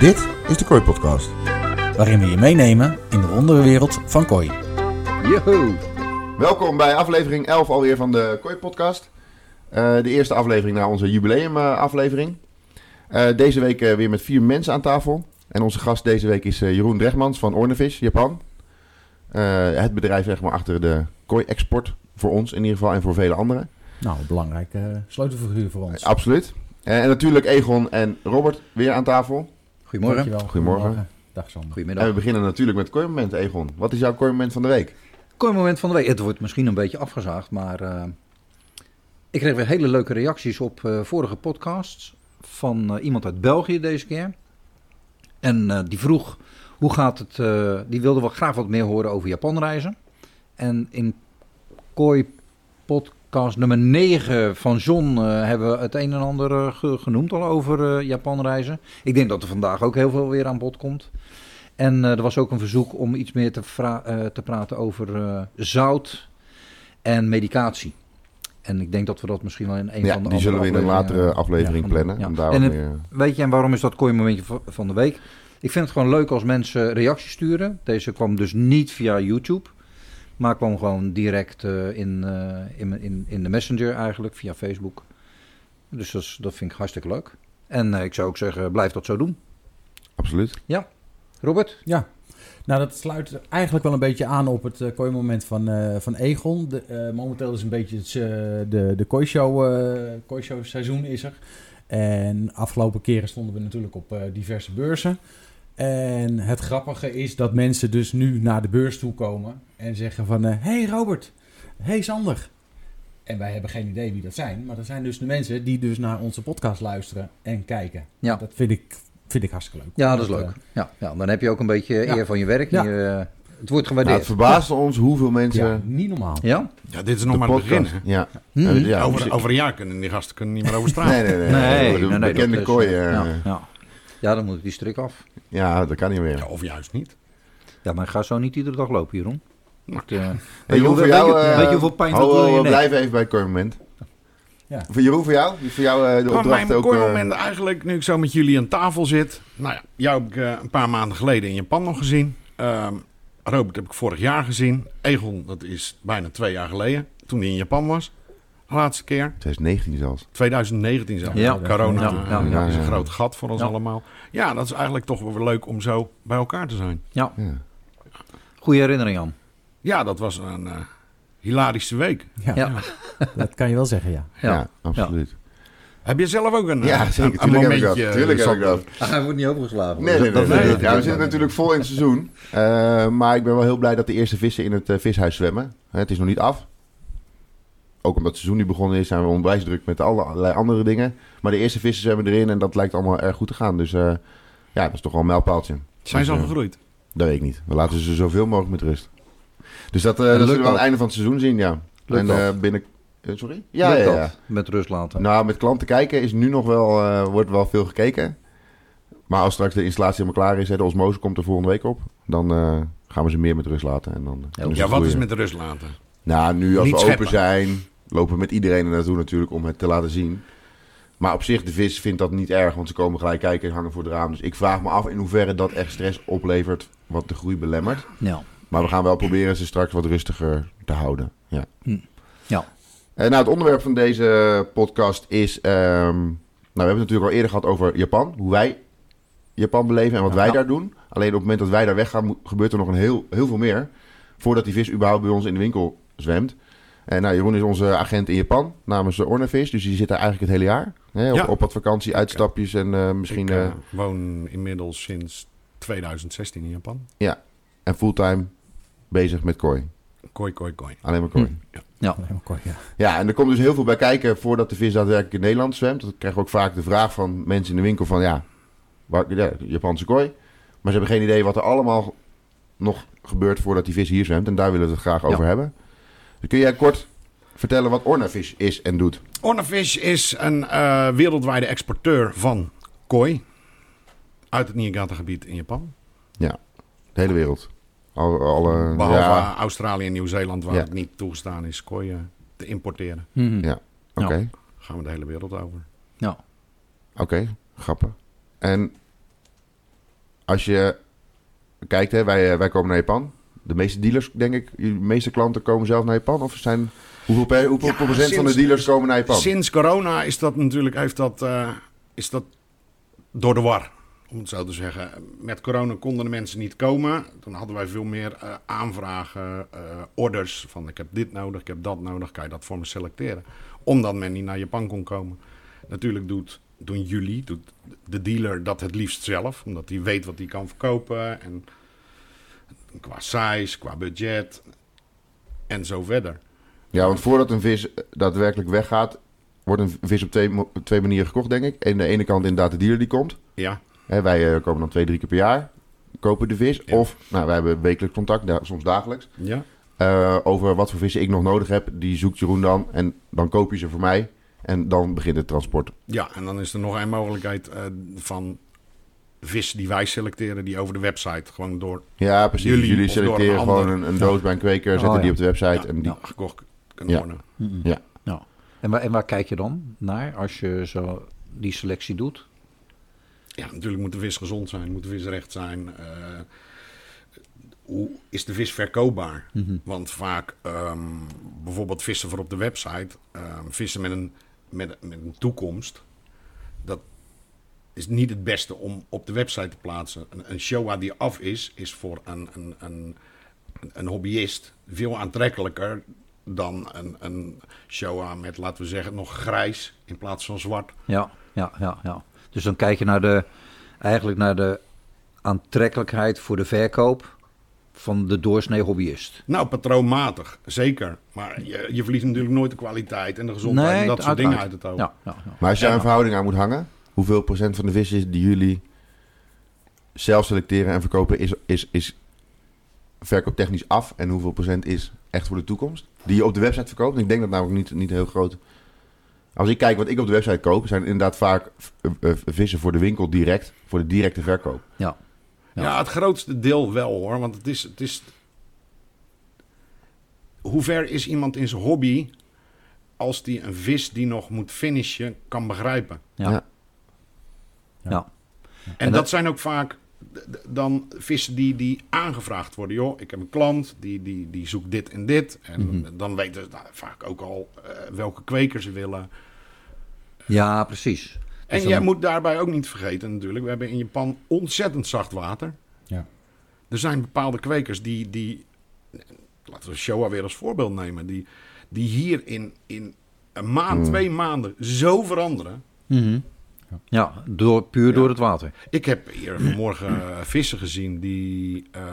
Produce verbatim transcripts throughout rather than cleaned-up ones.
Dit is de Kooi Podcast. Waarin we je meenemen in de wonderenwereld van kooi. Joho! Welkom bij aflevering elf alweer van de Kooi Podcast. Uh, de eerste aflevering na onze jubileum uh, aflevering. Uh, deze week uh, weer met vier mensen aan tafel. En onze gast deze week is uh, Jeroen Drechtmans van Ornafish, Japan. Uh, het bedrijf zeg maar achter de kooi-export. Voor ons in ieder geval en voor vele anderen. Nou, een belangrijke uh, sleutelfiguur voor ons. Uh, absoluut. Uh, en natuurlijk Egon en Robert weer aan tafel. Goedemorgen. Goedemorgen. Goedemorgen. Dag Sander. Goedemiddag. En we beginnen natuurlijk met het kooimoment, Egon. Wat is jouw kooimoment van de week? Kooimoment van de week. Het wordt misschien een beetje afgezaagd, maar uh, ik kreeg weer hele leuke reacties op uh, vorige podcasts van uh, iemand uit België deze keer. En uh, die vroeg, hoe gaat het, uh, die wilde wel graag wat meer horen over Japanreizen. En in Kooi podcast nummer negen van John uh, hebben we het een en ander uh, ge- genoemd al over uh, Japanreizen. Ik denk dat er vandaag ook heel veel weer aan bod komt. En uh, er was ook een verzoek om iets meer te, vra- uh, te praten over uh, zout en medicatie. En ik denk dat we dat misschien wel in een Ja, van de die zullen we in een latere aflevering ja, plannen. ja. Om daar En wat het- meer... Weet je, en waarom is dat kooi-momentje v- van de week? Ik vind het gewoon leuk als mensen reacties sturen. Deze kwam dus niet via YouTube, maar kwam gewoon direct uh, in, uh, in, in, in de Messenger eigenlijk, via Facebook. Dus dat, is, dat vind ik hartstikke leuk. En uh, ik zou ook zeggen, blijf dat zo doen. Absoluut. Robert? Ja, nou dat sluit eigenlijk wel een beetje aan op het uh, kooimoment van, uh, van Egon. De, uh, momenteel is een beetje het, uh, de, de kooishow, uh, kooishow seizoen is er. En afgelopen keren stonden we natuurlijk op uh, diverse beurzen. En het grappige is dat mensen dus nu naar de beurs toe komen en zeggen van... Uh, hey Robert, hey Sander. En wij hebben geen idee wie dat zijn. Maar dat zijn dus de mensen die dus naar onze podcast luisteren en kijken. Ja. Dat vind ik, vind ik hartstikke leuk. Ja, dat is uh, leuk. Ja, ja, dan heb je ook een beetje Ja. eer van je werk. Ja. Je, uh, het wordt Nou, gewaardeerd. het verbaasde ons hoeveel mensen... Ja, niet normaal. Ja? Ja, dit is nog de maar het podcast- begin. hè? Ja. Mhm. Uh, ja, over, dus- over een jaar kunnen die gasten kunnen niet meer over straat. Nee, nee, nee. Nee, De nee, nee, bekende dat is, kooi. uh, uh, ja, ja. ja, dan moet ik die strik af. ja, dat kan niet meer. Ja, of juist niet. Ja, maar ik ga zo niet iedere dag lopen, Jeroen. Nou, Ik, uh, Hey, weet, je Jeroen, hoeveel, voor jou, weet, je, eh, weet je hoeveel pijn dat ho, doet ho, in je we nek? blijven even bij het kooimoment. Ja. Voor Jeroen, voor jou? Voor jou uh, de Maar opdracht mijn ook... uh, kooimoment eigenlijk, nu ik zo met jullie aan tafel zit. Nou ja, jou heb ik uh, een paar maanden geleden in Japan nog gezien. Um, Robert heb ik vorig jaar gezien. Egon, dat is bijna twee jaar geleden. Toen hij in Japan was. De laatste keer. twintig negentien zelfs. twintig negentien zelfs. Ja. Corona Ja, ja, uh, ja, is een ja. groot gat voor ons Ja. allemaal. Ja, dat is eigenlijk toch wel weer leuk om zo bij elkaar te zijn. Ja, Ja. goede herinnering aan. Ja, dat was een uh, hilarische week. Ja, Ja. dat kan je wel zeggen, ja. Ja, Ja. absoluut. Heb je zelf ook een, Ja, uh, zeker. een, een Tuurlijk heb ik dat. momentje? Tuurlijk heb ik Sander? dat. Hij wordt niet overgeslagen. Nee, nee, nee. Dat- nee, dat- nee. dat- Ja, we zitten natuurlijk vol in het seizoen. Uh, maar ik ben wel heel blij dat de eerste vissen in het uh, vishuis zwemmen. Hè, het is nog niet af. Ook omdat het seizoen niet begonnen is, zijn we onwijs druk met alle- allerlei andere dingen. Maar de eerste vissen zwemmen erin en dat lijkt allemaal erg goed te gaan. Dus uh, ja, dat is toch wel een mijlpaaltje. Zijn ze Dus, al uh, gegroeid? Dat weet ik niet. We laten ze zoveel mogelijk met rust. Dus dat, uh, dat lukt zullen we aan dat? het einde van het seizoen zien, ja. Lukt en dat? uh, binnen... uh, sorry? Ja, Lukt ja, dat? ja. Met rust laten. Nou, met klanten kijken is nu nog wel, uh, wordt wel veel gekeken. Maar als straks de installatie helemaal klaar is, hè, de osmose komt er volgende week op, dan uh, gaan we ze meer met rust laten. En dan, uh, kunnen ze Ja, wat groeien. is met de rust laten? Nou, nu als Niet we scheppen. open zijn, lopen we met iedereen er naartoe natuurlijk om het te laten zien. Maar op zich, de vis vindt dat niet erg, want ze komen gelijk kijken en hangen voor het raam. Dus ik vraag me af in hoeverre dat echt stress oplevert wat de groei belemmert. Ja. Maar we gaan wel proberen ze straks wat rustiger te houden. Ja. Hm. Ja. Uh, nou, het onderwerp van deze podcast is... Um, nou, we hebben het natuurlijk al eerder gehad over Japan. Hoe wij Japan beleven en wat Ja. wij Ja. daar doen. Alleen op het moment dat wij daar weggaan, mo- gebeurt er nog een heel, heel veel meer. Voordat die vis überhaupt bij ons in de winkel zwemt. En nou, Jeroen is onze agent in Japan namens de Ornafish. Dus die zit daar eigenlijk het hele jaar. Hè, op, Ja. op wat vakantie, uitstapjes en uh, misschien... Ik uh, uh, woon inmiddels sinds twintig zestien in Japan. en fulltime bezig met kooi. Kooi, kooi, kooi. Alleen maar kooi. Hm. Alleen maar kort, ja. Ja, en er komt dus heel veel bij kijken voordat de vis daadwerkelijk in Nederland zwemt. Dat krijgen we ook vaak de vraag van mensen in de winkel van ja, waar, ja Japanse kooi. Maar ze hebben geen idee wat er allemaal nog gebeurt voordat die vis hier zwemt. En daar willen we het graag over Ja. hebben. Dus kun jij kort vertellen wat Ornafish is en doet? Ornafish is een uh, wereldwijde exporteur van kooi. Uit het Niigata-gebied in Japan. De hele wereld. Alle, alle, Behalve ja, Australië en Nieuw-Zeeland, waar Ja. het niet toegestaan is kooi uh, te importeren. Mhm. Ja. oké. Ja. Gaan we de hele wereld over. Ja. Oké, grappig. En als je kijkt, hè, wij, wij komen naar Japan. De meeste dealers, denk ik, de meeste klanten komen zelf naar Japan. Of zijn, hoeveel, per, hoeveel Ja, procent sinds, van de dealers komen naar Japan? Sinds corona is dat natuurlijk, heeft dat, uh, is dat door de war. Om het zo te zeggen. Met corona konden de mensen niet komen. Toen hadden wij veel meer uh, aanvragen, uh, orders. Van ik heb dit nodig, ik heb dat nodig. Kan je dat voor me selecteren? Omdat men niet naar Japan kon komen. Natuurlijk doet, doen jullie, doet de dealer dat het liefst zelf. Omdat hij weet wat hij kan verkopen. En qua size, qua budget. En zo verder. Ja, want voordat een vis daadwerkelijk weggaat, wordt een vis op twee, twee manieren gekocht, denk ik. En de ene kant inderdaad de dealer die komt. Ja. Hè, wij uh, komen dan twee, drie keer per jaar, kopen de vis. Ja. Of, nou, wij hebben wekelijks contact, da- soms dagelijks. Ja. Uh, over wat voor vissen ik nog nodig heb. Die zoekt Jeroen dan en dan koop je ze voor mij. En dan begint het transport. Ja, en dan is er nog een mogelijkheid uh, van vissen die wij selecteren, die over de website gewoon door Ja, precies. Jullie Jullie, of door selecteren een gewoon ander. een, een doos bij een kweker, zetten Oh, ja. die op de website. ja, en die... ja, gekocht kunnen Ja. worden. Mm-mm. Ja. Ja. En, waar, en waar kijk je dan naar als je zo die selectie doet? Ja, natuurlijk moet de vis gezond zijn, moet de vis recht zijn. Uh, hoe is de vis verkoopbaar? Mm-hmm. Want vaak um, bijvoorbeeld vissen voor op de website, um, vissen met een, met, met een toekomst, dat is niet het beste om op de website te plaatsen. Een, een showa die af is, is voor een, een, een, een hobbyist veel aantrekkelijker dan een, een showa met, laten we zeggen, nog grijs in plaats van zwart. Ja, ja, ja, ja. Dus dan kijk je naar de, eigenlijk naar de aantrekkelijkheid voor de verkoop van de doorsnee hobbyist. Nou, patroonmatig, zeker. Maar je, je verliest natuurlijk nooit de kwaliteit en de gezondheid en dat soort uiteraard. dingen uit het oog. Ja, ja, ja. Maar als je daar Ja. een verhouding aan moet hangen, hoeveel procent van de visjes die jullie zelf selecteren en verkopen is, is, is verkooptechnisch af? En hoeveel procent is echt voor de toekomst? Die je op de website verkoopt? Ik denk dat namelijk niet, niet heel groot. Als ik kijk wat ik op de website koop, zijn inderdaad vaak uh, uh, vissen voor de winkel direct, voor de directe verkoop. Ja. Ja. Ja. het grootste deel wel hoor. Want het is, het is... Hoe ver is iemand in zijn hobby als die een vis die nog moet finishen kan begrijpen? Ja. Ja. Ja. En, En dat dat- zijn ook vaak d- d- dan vissen die, die aangevraagd worden. Joh, ik heb een klant, die, die, die zoekt dit en dit. En Mhm. dan weten ze nou, vaak ook al uh, welke kweker ze willen. Ja, precies. En Dus jij dan- moet daarbij ook niet vergeten natuurlijk. We hebben in Japan ontzettend zacht water. Ja. Er zijn bepaalde kwekers die... die laten we Showa weer als voorbeeld nemen. Die, die hier in, in een maand, Mm. twee maanden zo veranderen. Mhm. Ja, door, puur Ja. door het water. Ik heb hier vanmorgen uh, vissen gezien die... Uh,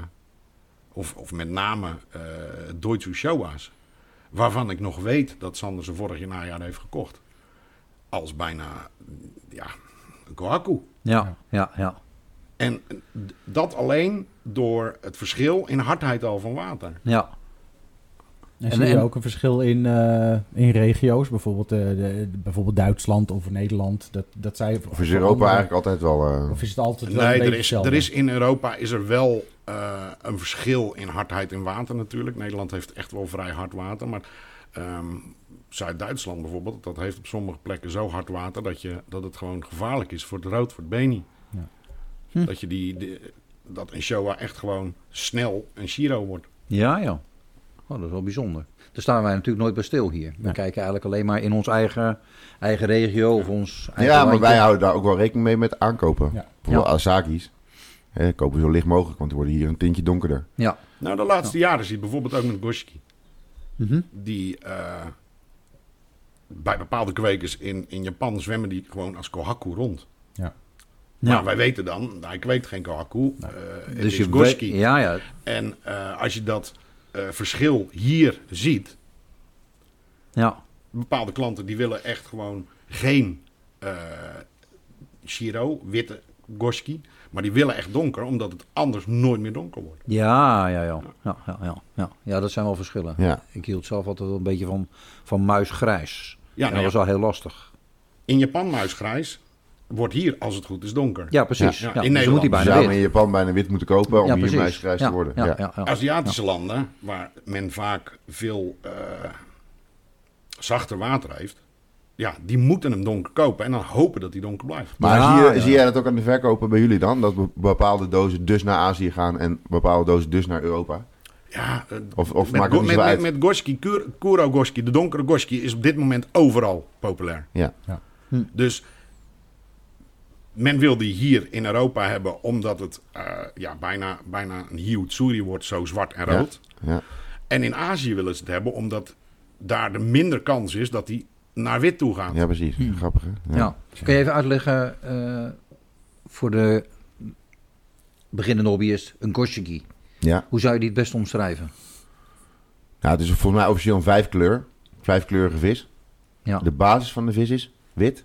of, of met name uh, Doitsu Showa's. Waarvan ik nog weet dat Sander ze vorig najaar heeft gekocht. Als bijna, ja, een kohaku. Ja, ja, ja. En d- dat alleen door het verschil in hardheid al van water. Ja, En En- zie je en- ook een verschil in, uh, in regio's, bijvoorbeeld, uh, de, de- bijvoorbeeld Duitsland of Nederland? Dat, dat zij, Of is Europa eigenlijk altijd wel... Uh... Of is het altijd wel een Nee, beetje er is, hetzelfde? er is in Europa is er wel uh, een verschil in hardheid in water natuurlijk. Nederland heeft echt wel vrij hard water. Maar um, Zuid-Duitsland bijvoorbeeld, dat heeft op sommige plekken zo hard water dat, je, dat het gewoon gevaarlijk is voor het rood, voor het beni. Ja. Hm. Dat, je die, die, dat een Showa echt gewoon snel een Shiro wordt. ja, ja. Oh, dat is wel bijzonder. Daar staan wij natuurlijk nooit bij stil hier. We Nee. kijken eigenlijk alleen maar in ons eigen, eigen regio of ons eigen Ja, maar landje. wij houden daar ook wel rekening mee met aankopen. Ja. Bijvoorbeeld Ja. Asaki's. Hè, kopen zo licht mogelijk, want die worden hier een tintje donkerder. Ja. Nou, de laatste jaren zie je bijvoorbeeld ook met Goshiki. Mhm. Die uh, bij bepaalde kwekers in, in Japan zwemmen die gewoon als kohaku rond. Ja. Maar Ja. wij weten dan, hij kweekt geen kohaku. Uh, het Dus is je Goshiki. weet- ja, ja. En uh, als je dat uh, verschil hier ziet, Ja. bepaalde klanten die willen echt gewoon geen uh, Shiro, witte Goshiki, maar die willen echt donker, omdat het anders nooit meer donker wordt. Ja, ja, ja. Ja, ja, ja, ja. ja, dat zijn wel verschillen. Ja. Ik hield zelf altijd wel een beetje van, van muisgrijs. Ja, En nou dat ja, was wel heel lastig. in Japan muisgrijs wordt hier, als het goed is, donker. Ja, precies. Ja, Ja, in dus dan moet hij Nederland. Je bijna zou wit. in Japan bijna wit moeten kopen om Ja, hier precies. muisgrijs Ja, te worden. Ja, Ja. ja, ja. Aziatische landen, waar men vaak veel uh, zachter water heeft, ja, die moeten hem donker kopen en dan hopen dat hij donker blijft. Maar Ja, zie, je, ja. zie jij dat ook aan de verkopen bij jullie dan? Dat be- bepaalde dozen dus naar Azië gaan en bepaalde dozen dus naar Europa? Ja, uh, Of, of met, maakt het go- niet met, zo met, uit? met Goski, Kur- Kuro Goski, de donkere Goski, is op dit moment overal populair. Ja. Ja. Hm. Dus men wil die hier in Europa hebben, omdat het uh, ja, bijna, bijna een Hiutsuri wordt, zo zwart en Ja. rood. Ja. En in Azië willen ze het hebben, omdat daar de minder kans is dat die naar wit toe gaat. ja, precies. Hm. Grappig, hè? Ja. Kun je even uitleggen uh, voor de beginnende hobbyist, een goshiki. Ja. Hoe zou je die het best omschrijven? Nou, het is volgens mij officieel een vijfkleur. Vijfkleurige vis. Ja. De basis van de vis is wit.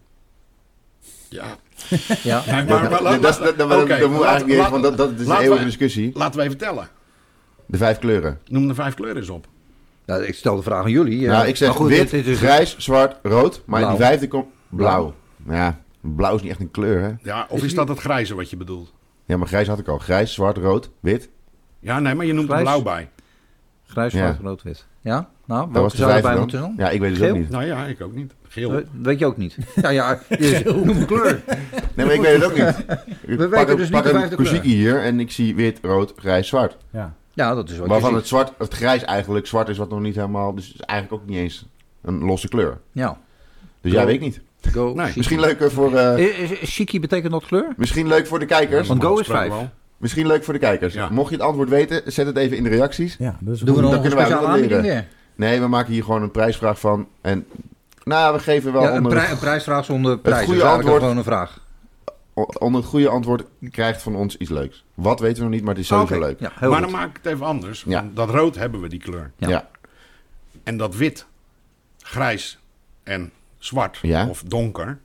Ja. Ja. Nee, maar, maar, dat, dat, dat, dat, dat, oké, dat moet laat- eigenlijk niet eens, laat- want dat, dat is een laten eeuwige we- discussie. Laten we even tellen. De vijf kleuren. Noem de vijf kleuren eens op. Nou, ik stel de vraag aan jullie. ja. Nou, ik zeg Maar goed, wit, dit- dit is- grijs, zwart, rood. Maar Blauw. die vijfde komt blauw. Ja, blauw is niet echt een kleur, hè? Ja, of Is is, die- dat het grijze wat je bedoelt? Ja, maar grijs had ik al. Grijs, zwart, rood, wit. Ja, nee, maar je noemt er Grijs? blauw bij. Grijs, Ja. zwart, rood, wit. Ja? Nou, Dat welke was de zou vijfde erbij dan. moeten zijn? Ja, ik weet het Geel? ook niet. Nou ja, ik ook niet. Geel. Dat weet je ook niet. Ja, ja, je- noem een kleur. Nee, maar ik weet het ook niet. Ik weten pak een- dus niet pak de een vijfde kleur. Kushiki hier en ik zie wit, rood, grijs, zwart. Ja. Ja, dat is wat Waarvan je het zwart, het grijs eigenlijk zwart is wat nog niet helemaal... Dus het is eigenlijk ook niet eens een losse kleur. ziet. Ja. Dus Go. ja, weet ik niet. Go. Nee, Shiki. Misschien leuker voor, eh, Is- is- Shiki betekent dat kleur? misschien leuk voor de kijkers. Want Normaal Go is gesproken vijf. wel. Misschien leuk voor de kijkers. Ja. Mocht je het antwoord weten, zet het even in de reacties. Ja, dat is Doen we goed. nog dan een kunnen wij speciale wel leren. aanbieding weer? Nee, we maken hier gewoon een prijsvraag van. En nou, we geven wel Ja, een, onder, prij- een prijsvraag zonder prijs. goede Dat is eigenlijk antwoord- gewoon een vraag. onder het goede antwoord krijgt van ons iets leuks. Wat weten we nog niet, maar het is sowieso Oké. leuk. Ja, heel Maar goed. dan maak ik het even anders. Ja. Want dat rood hebben we die kleur. Ja. Ja. En dat wit, grijs en zwart Ja. of donker,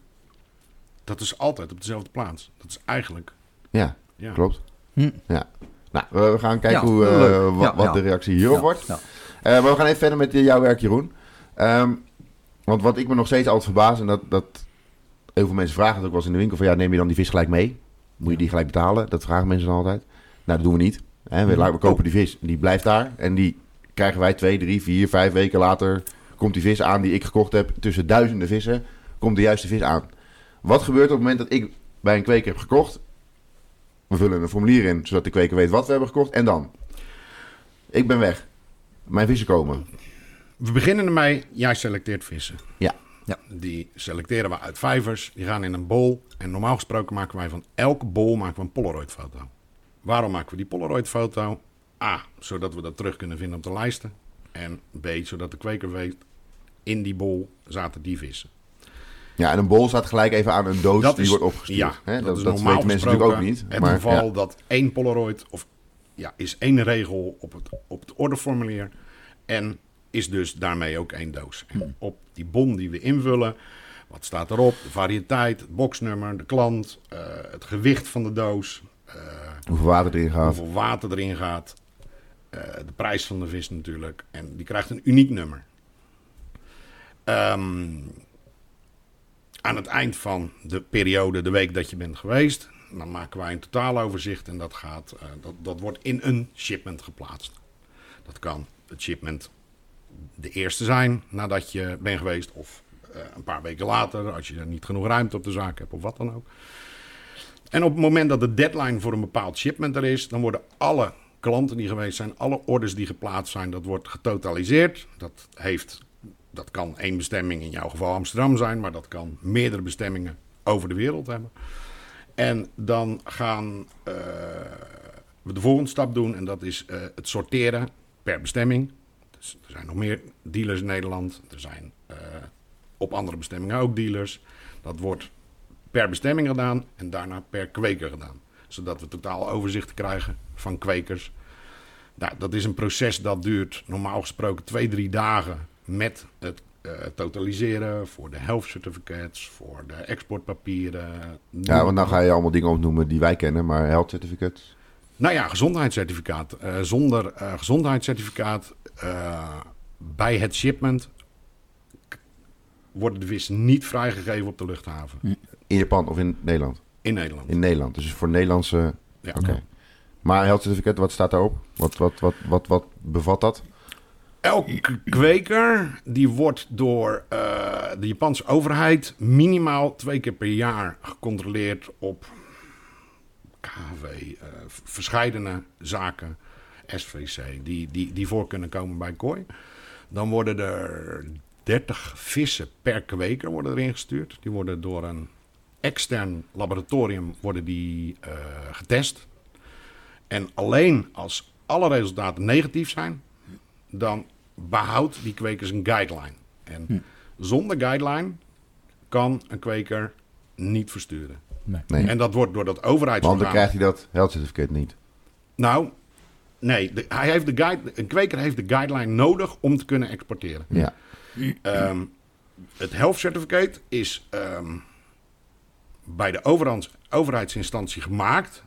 dat is altijd op dezelfde plaats. Dat is eigenlijk... Ja, Ja. klopt. Hm. Ja. Nou, we we gaan kijken Ja, hoe, eh, leuk. wa- Ja, wat ja. de reactie hierop Ja, wordt. ja. Eh, maar we gaan even verder met eh, jouw werk, Jeroen. Ehm, want wat ik me nog steeds altijd verbaas, en dat, dat heel veel mensen vragen het ook wel eens in de winkel, van ja, neem je dan die vis gelijk mee? Moet je die gelijk betalen? Dat vragen mensen dan altijd. Nou, dat doen we niet. Hè, we, we kopen die vis, die blijft daar en die krijgen wij twee, drie, vier, vijf weken later, komt die vis aan die ik gekocht heb. Tussen duizenden vissen komt de juiste vis aan. Wat gebeurt op het moment dat ik bij een kweker heb gekocht? We vullen een formulier in, zodat de kweker weet wat we hebben gekocht. En dan? Ik ben weg. Mijn vissen komen. We beginnen ermee, jij selecteert vissen. Ja. Ja. Die selecteren we uit vijvers. Die gaan in een bol. En normaal gesproken maken wij van elke bol maken we een Polaroid foto. Waarom maken we die Polaroid foto? A, zodat we dat terug kunnen vinden op de lijsten. En B, zodat de kweker weet, in die bol zaten die vissen. Ja, en een bol staat gelijk even aan een doos Dat die is- wordt opgestuurd. Ja, Hè? dat, Dat, is dat normaal weten mensen natuurlijk ook gesproken niet. Het maar, geval ja. dat één Polaroid, of ja, is één regel op het, op het orderformulier. En is dus daarmee ook één doos. En op die bon die we invullen, wat staat erop? De variëteit, het boxnummer, de klant, eh, het gewicht van de doos, eh, Hoeveel water erin gaat. hoeveel water erin gaat, eh, de prijs van de vis natuurlijk. En die krijgt een uniek nummer. Ehm, aan het eind van de periode, de week dat je bent geweest, dan maken wij een totaaloverzicht en dat, gaat, eh, dat, dat wordt in een shipment geplaatst. Dat kan het shipment de eerste zijn nadat je bent geweest of eh, een paar weken later als je er niet genoeg ruimte op de zaak hebt of wat dan ook. En op het moment dat de deadline voor een bepaald shipment er is, dan worden alle klanten die geweest zijn, alle orders die geplaatst zijn, dat wordt getotaliseerd. Dat heeft, dat kan één bestemming, in jouw geval Amsterdam zijn, maar dat kan meerdere bestemmingen over de wereld hebben. En dan gaan uh, we de volgende stap doen en dat is uh, het sorteren per bestemming. Dus er zijn nog meer dealers in Nederland. Er zijn uh, op andere bestemmingen ook dealers. Dat wordt per bestemming gedaan en daarna per kweker gedaan. Zodat we totaal overzicht krijgen van kwekers. Nou, dat is een proces dat duurt normaal gesproken twee, drie dagen met het uh, totaliseren voor de health certificates, voor de exportpapieren. Ja, want nou ga je allemaal dingen opnoemen die wij kennen, maar health certificate. Nou ja, gezondheidscertificaat. Uh, zonder uh, gezondheidscertificaat uh, bij het shipment worden de vissen niet vrijgegeven op de luchthaven. In Japan of in Nederland? In Nederland. In Nederland, dus voor Nederlandse... Ja. Oké. Okay. Maar health certificate, wat staat daarop? Wat, wat, wat, wat, wat bevat dat? Elke kweker die wordt door uh, de Japanse overheid minimaal twee keer per jaar gecontroleerd op K H W, uh, verscheidene zaken, S V C, die, die, die voor kunnen komen bij kooi. Dan worden er dertig vissen per kweker worden erin gestuurd. Die worden door een extern laboratorium worden die, uh, getest. En alleen als alle resultaten negatief zijn, dan behoudt die kwekers een guideline. En hm. zonder guideline kan een kweker niet versturen. Nee. Nee. En dat wordt door dat overheidsorgaan... Want dan krijgt hij dat health certificate niet. Nou, nee. De, hij heeft de guide, een kweker heeft de guideline nodig om te kunnen exporteren. Ja. Um, het health certificate is um, bij de overheids, overheidsinstantie gemaakt.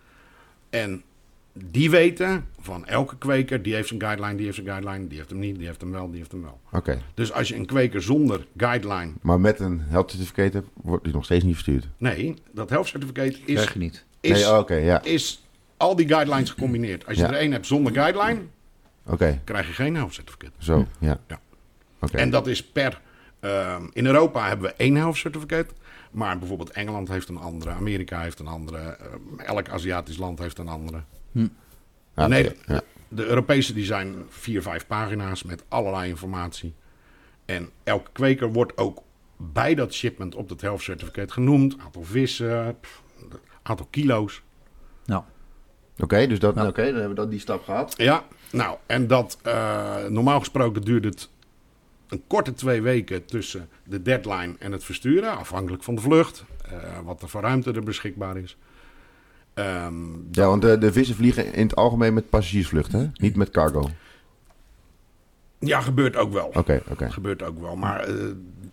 En die weten van elke kweker, die heeft zijn guideline, die heeft zijn guideline, die heeft hem niet, die heeft hem wel, die heeft hem wel. Oké. Okay. Dus als je een kweker zonder guideline... Maar met een health certificate hebt, wordt die nog steeds niet verstuurd? Nee, dat health certificate is... Krijg je niet. Is, nee, okay, ja. is al die guidelines gecombineerd. Als je ja. er één hebt zonder guideline, okay. krijg je geen health certificate. Zo, ja. ja. Okay. En dat is per... Um, in Europa hebben we één health certificate. Maar bijvoorbeeld Engeland heeft een andere. Amerika heeft een andere. Uh, elk Aziatisch land heeft een andere. Hm. Ja, nee, ja. De Europese die zijn vier, vijf pagina's met allerlei informatie. En elke kweker wordt ook bij dat shipment op dat health certificate genoemd. Aantal vissen, pff, aantal kilo's. Nou. Oké, okay, dus dat, ja. okay, dan hebben we dat, die stap gehad. Ja, nou, en dat uh, normaal gesproken duurt het een korte twee weken tussen de deadline en het versturen. Afhankelijk van de vlucht, uh, wat er voor ruimte er beschikbaar is. Um, ja, want de, de vissen vliegen in het algemeen met passagiersvluchten, hè? Niet met cargo. Ja, gebeurt ook wel. Oké, okay, oké. Okay. Gebeurt ook wel, maar uh,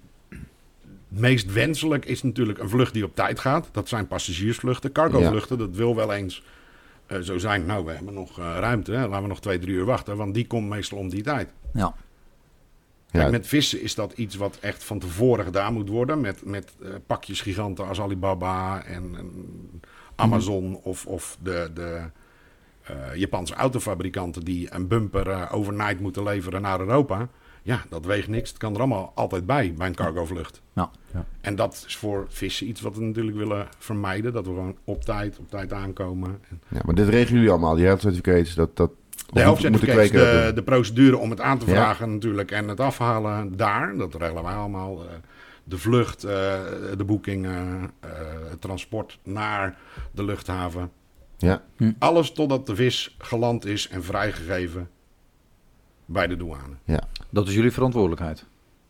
meest wenselijk is natuurlijk een vlucht die op tijd gaat. Dat zijn passagiersvluchten. Cargovluchten, ja. Dat wil wel eens uh, zo zijn. Nou, we hebben nog uh, ruimte, hè? Laten we nog twee, drie uur wachten, want die komt meestal om die tijd. Ja. Kijk, ja. met vissen is dat iets wat echt van tevoren gedaan moet worden. Met, met uh, pakjes giganten als Alibaba en, en Amazon mm. of, of de, de uh, Japanse autofabrikanten die een bumper uh, overnight moeten leveren naar Europa. Ja, dat weegt niks. Het kan er allemaal altijd bij, bij een cargovlucht. Ja. Ja. En dat is voor vissen iets wat we natuurlijk willen vermijden. Dat we gewoon op tijd, op tijd aankomen. Ja, maar dit regelen jullie allemaal, die health certificates, dat... dat... De health certificates, de, de procedure om het aan te vragen ja. natuurlijk en het afhalen daar. Dat regelen wij allemaal. De vlucht, de boeking, het transport naar de luchthaven. Ja. Hm. Alles totdat de vis geland is en vrijgegeven bij de douane. Ja. Dat is jullie verantwoordelijkheid?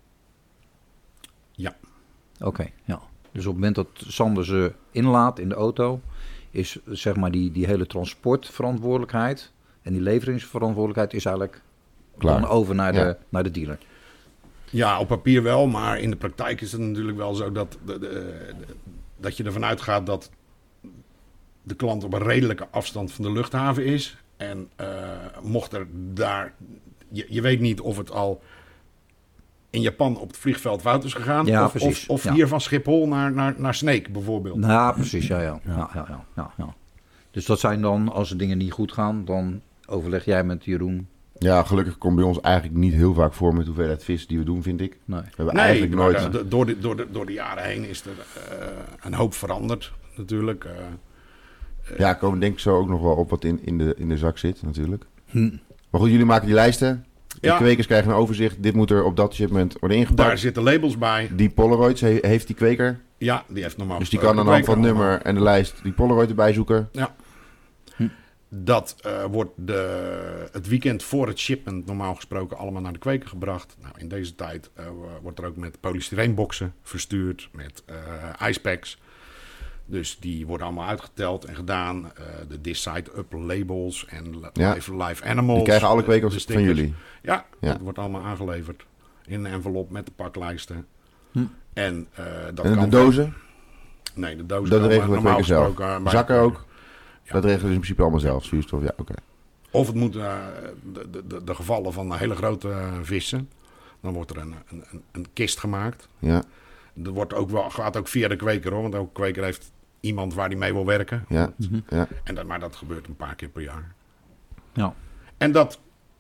Ja. Oké, okay, ja. Dus op het moment dat Sander ze inlaat in de auto, is zeg maar die, die hele transportverantwoordelijkheid en die leveringsverantwoordelijkheid is eigenlijk klaar. Dan over naar de, ja. naar de dealer. Ja, op papier wel, maar in de praktijk is het natuurlijk wel zo dat, de, de, de, dat je ervan uitgaat dat de klant op een redelijke afstand van de luchthaven is. En uh, mocht er daar... Je, je weet niet of het al in Japan op het vliegveld fout is gegaan. Ja, of precies. of, of ja. hier van Schiphol naar, naar, naar Sneek bijvoorbeeld. Nou, precies. Ja, ja. Ja, ja, ja, ja, ja. Dus dat zijn dan, als de dingen niet goed gaan, dan overleg jij met Jeroen. Ja, gelukkig komt bij ons eigenlijk niet heel vaak voor met hoeveelheid vis die we doen, vind ik. Nee, we hebben nee eigenlijk maar nooit... de, door, de, door, de, door de jaren heen is er uh, een hoop veranderd natuurlijk. Uh, uh, ja, komen denk ik zo ook nog wel op wat in, in, de, in de zak zit natuurlijk. Hm. Maar goed, jullie maken die lijsten. De ja. kwekers krijgen een overzicht. Dit moet er op dat shipment worden ingepakt. Daar zitten labels bij. Die Polaroids he, heeft die kweker. Ja, die heeft normaal. Dus die kan aan de hand van het nummer en de lijst die Polaroid erbij zoeken. Ja. Hm. Dat uh, wordt de, het weekend voor het shipment normaal gesproken allemaal naar de kweker gebracht. Nou, in deze tijd uh, wordt er ook met polystyreenboxen verstuurd, met uh, icepacks. Dus die worden allemaal uitgeteld en gedaan. Uh, de This Side Up labels en ja. live, live Animals. Die krijgen alle kwekers van jullie? Ja, ja, dat wordt allemaal aangeleverd in een envelop met de paklijsten. Hm. En, uh, dat en de kan dozen? Van, nee, de dozen dat regelen we normaal zelf. gesproken. Zakken ook? Ja. Dat regelen ze in principe allemaal zelf, zuurstof, ja, oké. Okay. Of het moet uh, de, de, de, de gevallen van hele grote uh, vissen. Dan wordt er een, een, een kist gemaakt. Ja. Dat wordt ook wel, gaat ook via de kweker hoor. Want elke kweker heeft iemand waar die mee wil werken. Ja. Mm-hmm. Ja. En dat, maar dat gebeurt een paar keer per jaar. Ja. En dat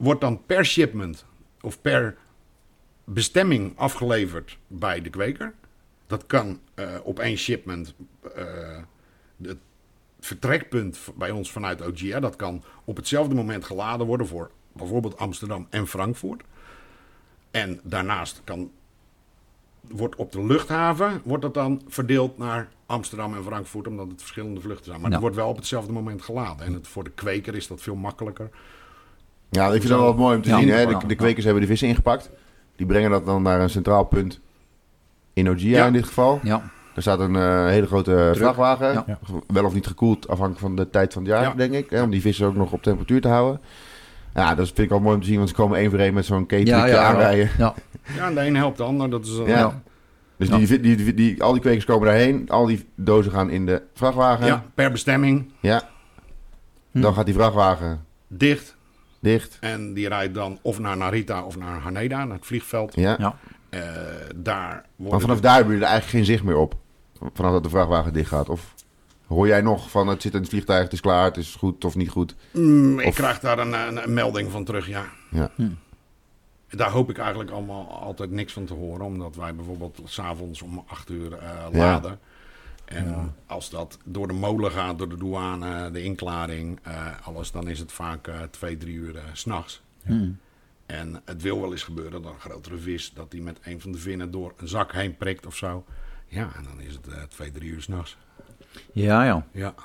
wordt dan per shipment of per bestemming afgeleverd bij de kweker. Dat kan uh, op één shipment uh, het vertrekpunt bij ons vanuit O G R. Dat kan op hetzelfde moment geladen worden voor bijvoorbeeld Amsterdam en Frankfurt. En daarnaast kan, wordt op de luchthaven wordt dat dan verdeeld naar Amsterdam en Frankfurt, omdat het verschillende vluchten zijn. Maar Ja. het wordt wel op hetzelfde moment geladen. En het, voor de kweker is dat veel makkelijker. Ja, ik vind dat wel mooi om te Ja. zien. Hè? Ja. De, de kwekers hebben de vissen ingepakt. Die brengen dat dan naar een centraal punt in O G R Ja. in dit geval. Ja, Er staat een uh, hele grote vrachtwagen. Ja. Ja. Wel of niet gekoeld, afhankelijk van de tijd van het jaar, Ja. denk ik. Hè? Om die vissen ook nog op temperatuur te houden. Ja, dat vind ik wel mooi om te zien. Want ze komen één voor één met zo'n keteltje ja, ja, aanrijden. ja. Ja, en de een helpt de ander. Dat is, uh, Ja. Ja. Dus Ja. die, die, die, die, al die kwekers komen daarheen. Al die dozen gaan in de vrachtwagen. ja, per bestemming Ja. Hm. Dan gaat die vrachtwagen dicht. dicht. En die rijdt dan of naar Narita of naar Haneda, naar het vliegveld. Ja. Ja. Uh, daar Maar worden vanaf de- daar heb je er eigenlijk geen zicht meer op. Vanaf dat de vrachtwagen dicht gaat. Of hoor jij nog van het zit in het vliegtuig, het is klaar, het is goed of niet goed? Mm, ik Of- krijg daar een, een, een melding van terug, ja. Ja. Hm. Daar hoop ik eigenlijk allemaal altijd niks van te horen. Omdat wij bijvoorbeeld 's avonds om acht uur uh, Ja. laden. En Ja. als dat door de molen gaat, door de douane, de inklaring, uh, alles, dan is het vaak uh, twee, drie uur uh, 's nachts. Hm. En het wil wel eens gebeuren dat een grotere vis, dat die met een van de vinnen door een zak heen prikt of zo. Ja, en dan is het uh, twee, drie uur 's nachts. Ja, ja. Ja.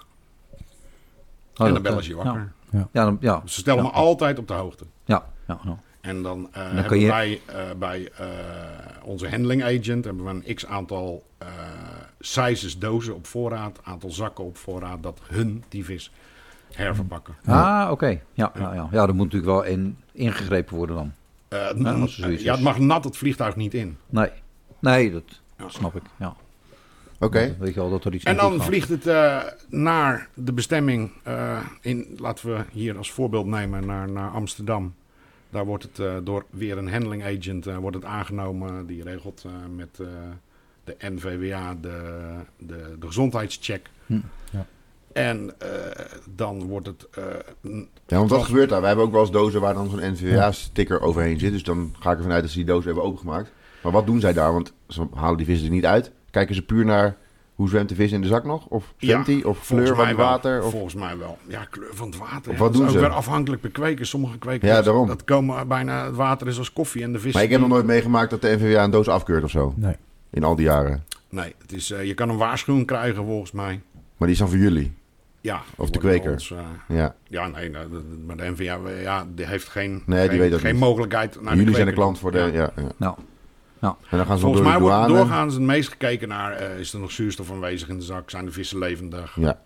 Oh, en dan dat, bellen eh, ze je wakker. Ja, ja, dan- ja. Ze stellen Ja. me altijd op de hoogte. Ja, ja, ja. En dan, uh, kan hebben je- wij uh, bij uh, onze handling agent hebben we een x-aantal uh, sizes dozen op voorraad, aantal zakken op voorraad, dat hun die vis herverpakken. Ah, oké. Ja, ja, ja. ja, er moet natuurlijk wel in ingegrepen worden dan. Uh, Ja, als er zoiets ja, het is. mag nat het vliegtuig niet in. Nee, nee, dat Ja. snap ik. Ja. Oké. Dan weet je wel dat er iets En niet goed dan gaat. vliegt het uh, naar de bestemming, uh, in, laten we hier als voorbeeld nemen, naar, naar Amsterdam. Daar wordt het uh, door weer een handling agent uh, wordt het aangenomen. Die regelt uh, met uh, de N V W A de, de, de gezondheidscheck. Hm. Ja. En uh, dan wordt het... Uh, Ja, want wat Wat- gebeurt daar? Wij hebben ook wel eens dozen waar dan zo'n N V W A-sticker overheen zit. Dus dan ga ik ervan uit dat ze die doos hebben opengemaakt. Maar wat doen zij daar? Want ze halen die vissen er niet uit. Kijken ze puur naar hoe zwemt de vis in de zak nog? Of zwemt Ja, die? Of volgens kleur van mij het water? Wel. Of... Volgens mij wel. Ja, kleur van het water. Of ja. wat Dat doen is ze? ook weer afhankelijk per kweker. Sommige kwekers, Ja, daarom. dat komen bijna, het water is als koffie en de vis... Maar ik heb nog nooit meegemaakt dat de N V W A een doos afkeurt of zo. Nee. In al die jaren. Nee, het is, uh, je kan een waarschuwing krijgen volgens mij. Maar die is dan voor jullie. Ja. Of de wordt bij kweker. ons, uh, Ja. ja, nee, nou, de- de- maar de N V W A ja, die heeft geen, Nee, die geen, weet dat geen niet. mogelijkheid... naar jullie zijn de kweker klant voor de... Ja. Ja. Ja, Nou, En dan gaan ze nog Volgens door mij de wordt douane. doorgaans het meest gekeken naar... Uh, is er nog zuurstof aanwezig in de zak? Zijn de vissen levendig? Ja.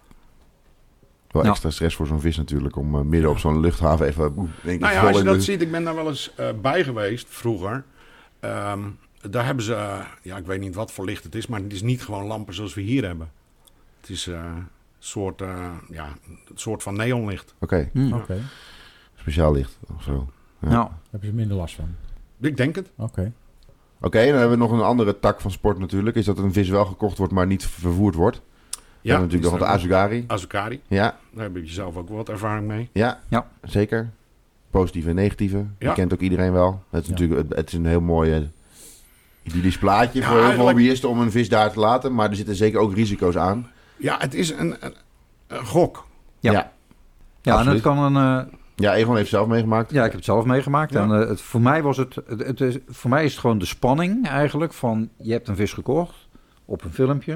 Wel Ja. extra stress voor zo'n vis natuurlijk. Om uh, midden op zo'n luchthaven even... Oeh, denk ik, Nou ja, vol als je in dat de- ziet, ik ben daar wel eens uh, bij geweest vroeger. Ehm, daar hebben ze, uh, ja, ik weet niet wat voor licht het is, maar het is niet gewoon lampen zoals we hier hebben. Het is uh, een soort, uh, ja, een soort van neonlicht. Oké, hm. Oké. speciaal licht of zo. Ja. Nou, Daar hebben ze minder last van. Ik denk het. Oké. Oké, dan hebben we nog een andere tak van sport natuurlijk. Is dat een vis wel gekocht wordt, maar niet vervoerd wordt. Ja, natuurlijk nog de Azugari. Azukari. Ja, Daar heb je zelf ook wel wat ervaring mee. ja, Ja. zeker. Positieve en negatieve. Die Ja. kent ook iedereen wel. Het is Ja. natuurlijk het, het is een heel mooi uh, idyllisch plaatje Ja, voor heel veel eigenlijk- hobbyisten om een vis daar te laten. Maar er zitten zeker ook risico's aan. Ja, het is een, een, een gok. Ja. Ja, ja, en absoluut. het kan een... uh, ja Egon heeft het zelf meegemaakt. ja, ik heb het zelf meegemaakt. Ja. En uh, het, voor mij was het, het, het is, voor mij is het gewoon de spanning eigenlijk van... Je hebt een vis gekocht op een filmpje.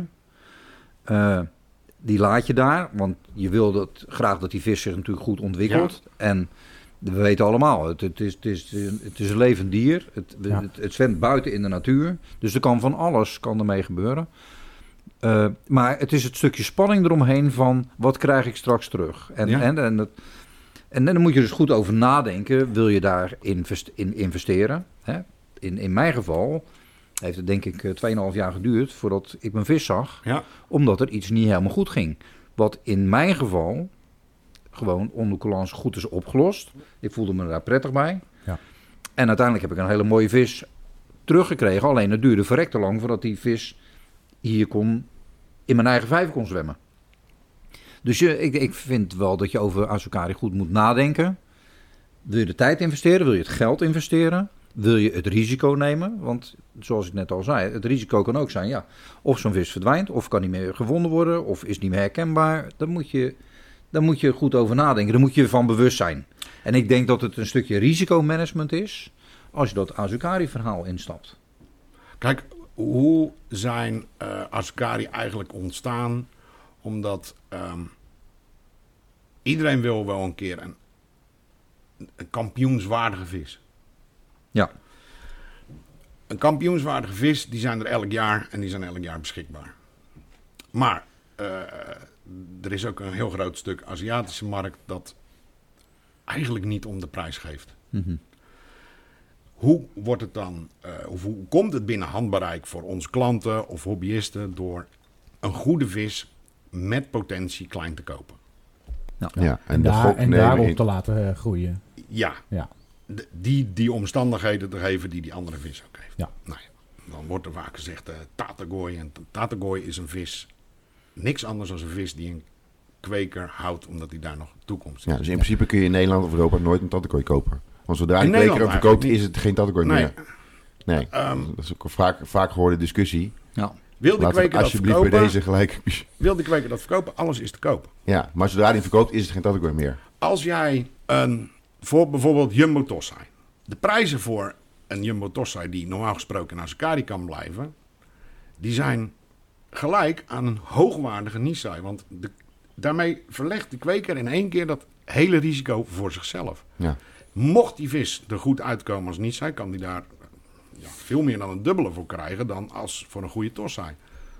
Uh, die laat je daar, want je wil dat, graag dat die vis zich natuurlijk goed ontwikkelt. En we weten allemaal, het, het, is, het, is, het is een levend dier. Het, Ja. het, het zwemt buiten in de natuur. Dus er kan van alles kan ermee gebeuren. Uh, maar het is het stukje spanning eromheen van wat krijg ik straks terug. En, Ja. en, en, dat, en dan moet je dus goed over nadenken. Wil je daar invest, in investeren? Hè? In, in mijn geval heeft het denk ik twee komma vijf jaar geduurd voordat ik mijn vis zag. Ja. Omdat er iets niet helemaal goed ging. Wat in mijn geval gewoon onder coulance goed is opgelost. Ik voelde me daar prettig bij. Ja. En uiteindelijk heb ik een hele mooie vis teruggekregen. Alleen het duurde verrekte lang voordat die vis hier kon, in mijn eigen vijver kon zwemmen. Dus je, ik, ik vind wel dat je over Azukari goed moet nadenken. Wil je de tijd investeren? Wil je het geld investeren? Wil je het risico nemen? Want zoals ik net al zei, het risico kan ook zijn, ja, of zo'n vis verdwijnt, of kan niet meer gevonden worden, of is niet meer herkenbaar. Daar moet je, daar moet je goed over nadenken. Daar moet je van bewust zijn. En ik denk dat het een stukje risicomanagement is als je dat Asukari-verhaal instapt. Kijk, hoe zijn uh, Asukari eigenlijk ontstaan? Omdat um, iedereen wil wel een keer een, een kampioenswaardige vis. Ja. Een kampioenswaardige vis, die zijn er elk jaar en die zijn elk jaar beschikbaar. Maar uh, er is ook een heel groot stuk Aziatische markt dat eigenlijk niet om de prijs geeft. Mm-hmm. Hoe wordt het dan, uh, of hoe komt het binnen handbereik voor onze klanten of hobbyisten door een goede vis met potentie klein te kopen? Ja. Ja, en, En, de daar, gok en nemen daarop in- te laten uh, groeien. Ja, Ja. de- die, die omstandigheden te geven die die andere vis ook heeft. Ja. Nou ja, dan wordt er vaak gezegd uh, Tatagooi. En Tatagooi is een vis, niks anders dan een vis die een kweker houdt omdat hij daar nog toekomst Ja, is. dus in principe kun je in Nederland of Europa nooit een tattekooi kopen. Want zodra In je kweker hem Nederland verkoopt, eigenlijk is het geen tattekooi Nee. meer. Nee, Ehm, dat is ook een vaak, vaak gehoorde discussie. Ja. Wil de Laten we kweker dat alsjeblieft bij verkopen? deze gelijk... Wil de kweker dat verkopen? Alles is te kopen. Ja, maar zodra hij hem verkoopt, is het geen tattekooi meer. Als jij een, voor bijvoorbeeld Jumbo Tossai. De prijzen voor een Jumbo Tossai die normaal gesproken in Asukari kan blijven, die zijn gelijk aan een hoogwaardige Nisai. Want de, daarmee verlegt de kweker in één keer dat hele risico voor zichzelf. Ja. Mocht die vis er goed uitkomen als Nisai, kan die daar ja, veel meer dan een dubbele voor krijgen dan als voor een goede Tossai.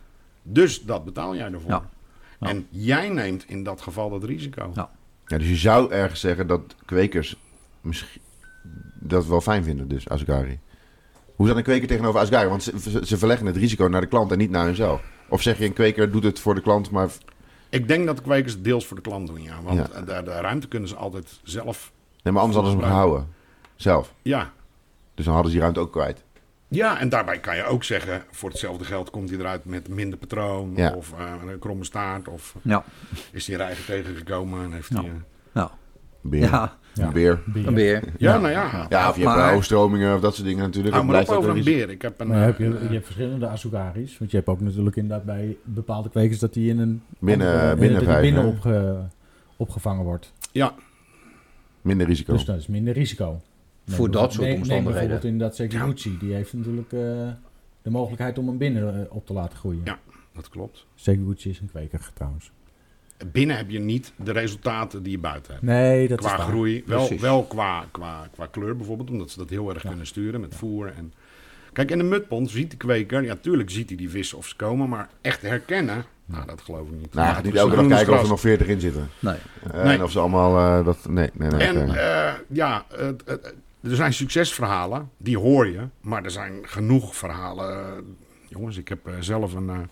Dus dat betaal jij ervoor. Ja. Ja. En jij neemt in dat geval dat risico. Ja. Ja, dus je zou ergens zeggen dat kwekers misschien dat wel fijn vinden, dus Asukari. Hoe staat een kweker tegenover Asukari? Want ze, ze- ze verleggen het risico naar de klant en niet naar hunzelf. Of zeg je, een kweker doet het voor de klant, maar... Ik denk dat de kwekers het deels voor de klant doen, ja. Want Ja. De, de ruimte kunnen ze altijd zelf... Nee, maar anders hadden ze hem gehouden. Zelf. Ja. Dus dan hadden ze die ruimte ook kwijt. Ja, en daarbij kan je ook zeggen... voor hetzelfde geld komt hij eruit met minder patroon... Ja. of uh, een kromme staart... of Ja. is hij een reiger tegengekomen en heeft Ja. hij... uh, Ja. Een beer. Ja. Een beer. Een beer. Ja, nou ja. Ja, of je hebt Maar- uh, overstromingen of dat soort dingen natuurlijk. Hou Dan maar op blijft dat over een risico. beer. Ik heb een... Maar heb je, uh, je hebt verschillende Asukaris. Want je hebt ook natuurlijk inderdaad bij bepaalde kwekers dat die in een... Binnen- andere- binnen dat die vijf, binnen hè? opge, opgevangen wordt. ja, Minder risico. Dus dat is minder risico. Voor dat bijvoorbeeld- soort neem- omstandigheden. Neem bijvoorbeeld inderdaad Sekiguchi. Die heeft natuurlijk uh, de mogelijkheid om hem binnen uh, op te laten groeien. Ja. dat klopt. Sekiguchi is een kweker trouwens. Binnen heb je niet de resultaten die je buiten hebt. Nee, dat Qua is waar. groei, wel, Precies. wel qua, qua, qua kleur bijvoorbeeld, omdat ze dat heel erg Ja. kunnen sturen met voer. En... Kijk, in de mutpond ziet de kweker, ja, tuurlijk ziet hij die vissen of ze komen, maar echt herkennen, nou, dat geloof ik niet. Nou, hij Ja, gaat niet het is elke dag een kijken of er gras. nog veertig in zitten. Nee. Uh, Nee. En of ze allemaal uh, dat... Nee, nee, nee. En oké. eh, ja, het, het- er zijn succesverhalen, die hoor je, maar er zijn genoeg verhalen. Jongens, ik heb eh, zelf een eh,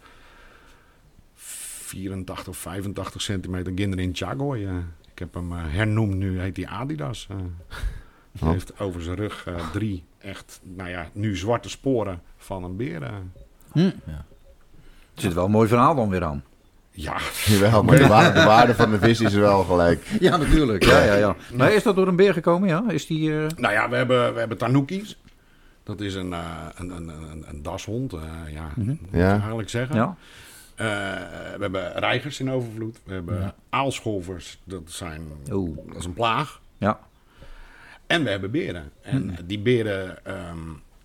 vierentachtig of vijfentachtig centimeter Ginderin Chagoy. eh. ik heb hem eh, hernoemd, nu heet hij Adidas. eh. Hij Oh. heeft over zijn rug eh, drie echt, nou ja, nu zwarte sporen van een beer. eh. Hm. Ja. Er zit wel een mooi verhaal dan weer aan. Ja, Jawel, maar de waarde, de waarde van de vis is er wel gelijk. Ja, natuurlijk. Ja, ja, ja. Maar is dat door een beer gekomen? Ja? Is die... eh, nou ja, we hebben, we hebben Tanukis. Dat is een, eh, een, een, een, een dashond, eh, ja, Mhm. moet je Ja. eigenlijk zeggen. Ja. Eh, we hebben reigers in overvloed. We hebben Ja. aalscholvers, dat, zijn, Oeh. dat is een plaag. Ja. En we hebben beren. En Hmm. die beren ehm,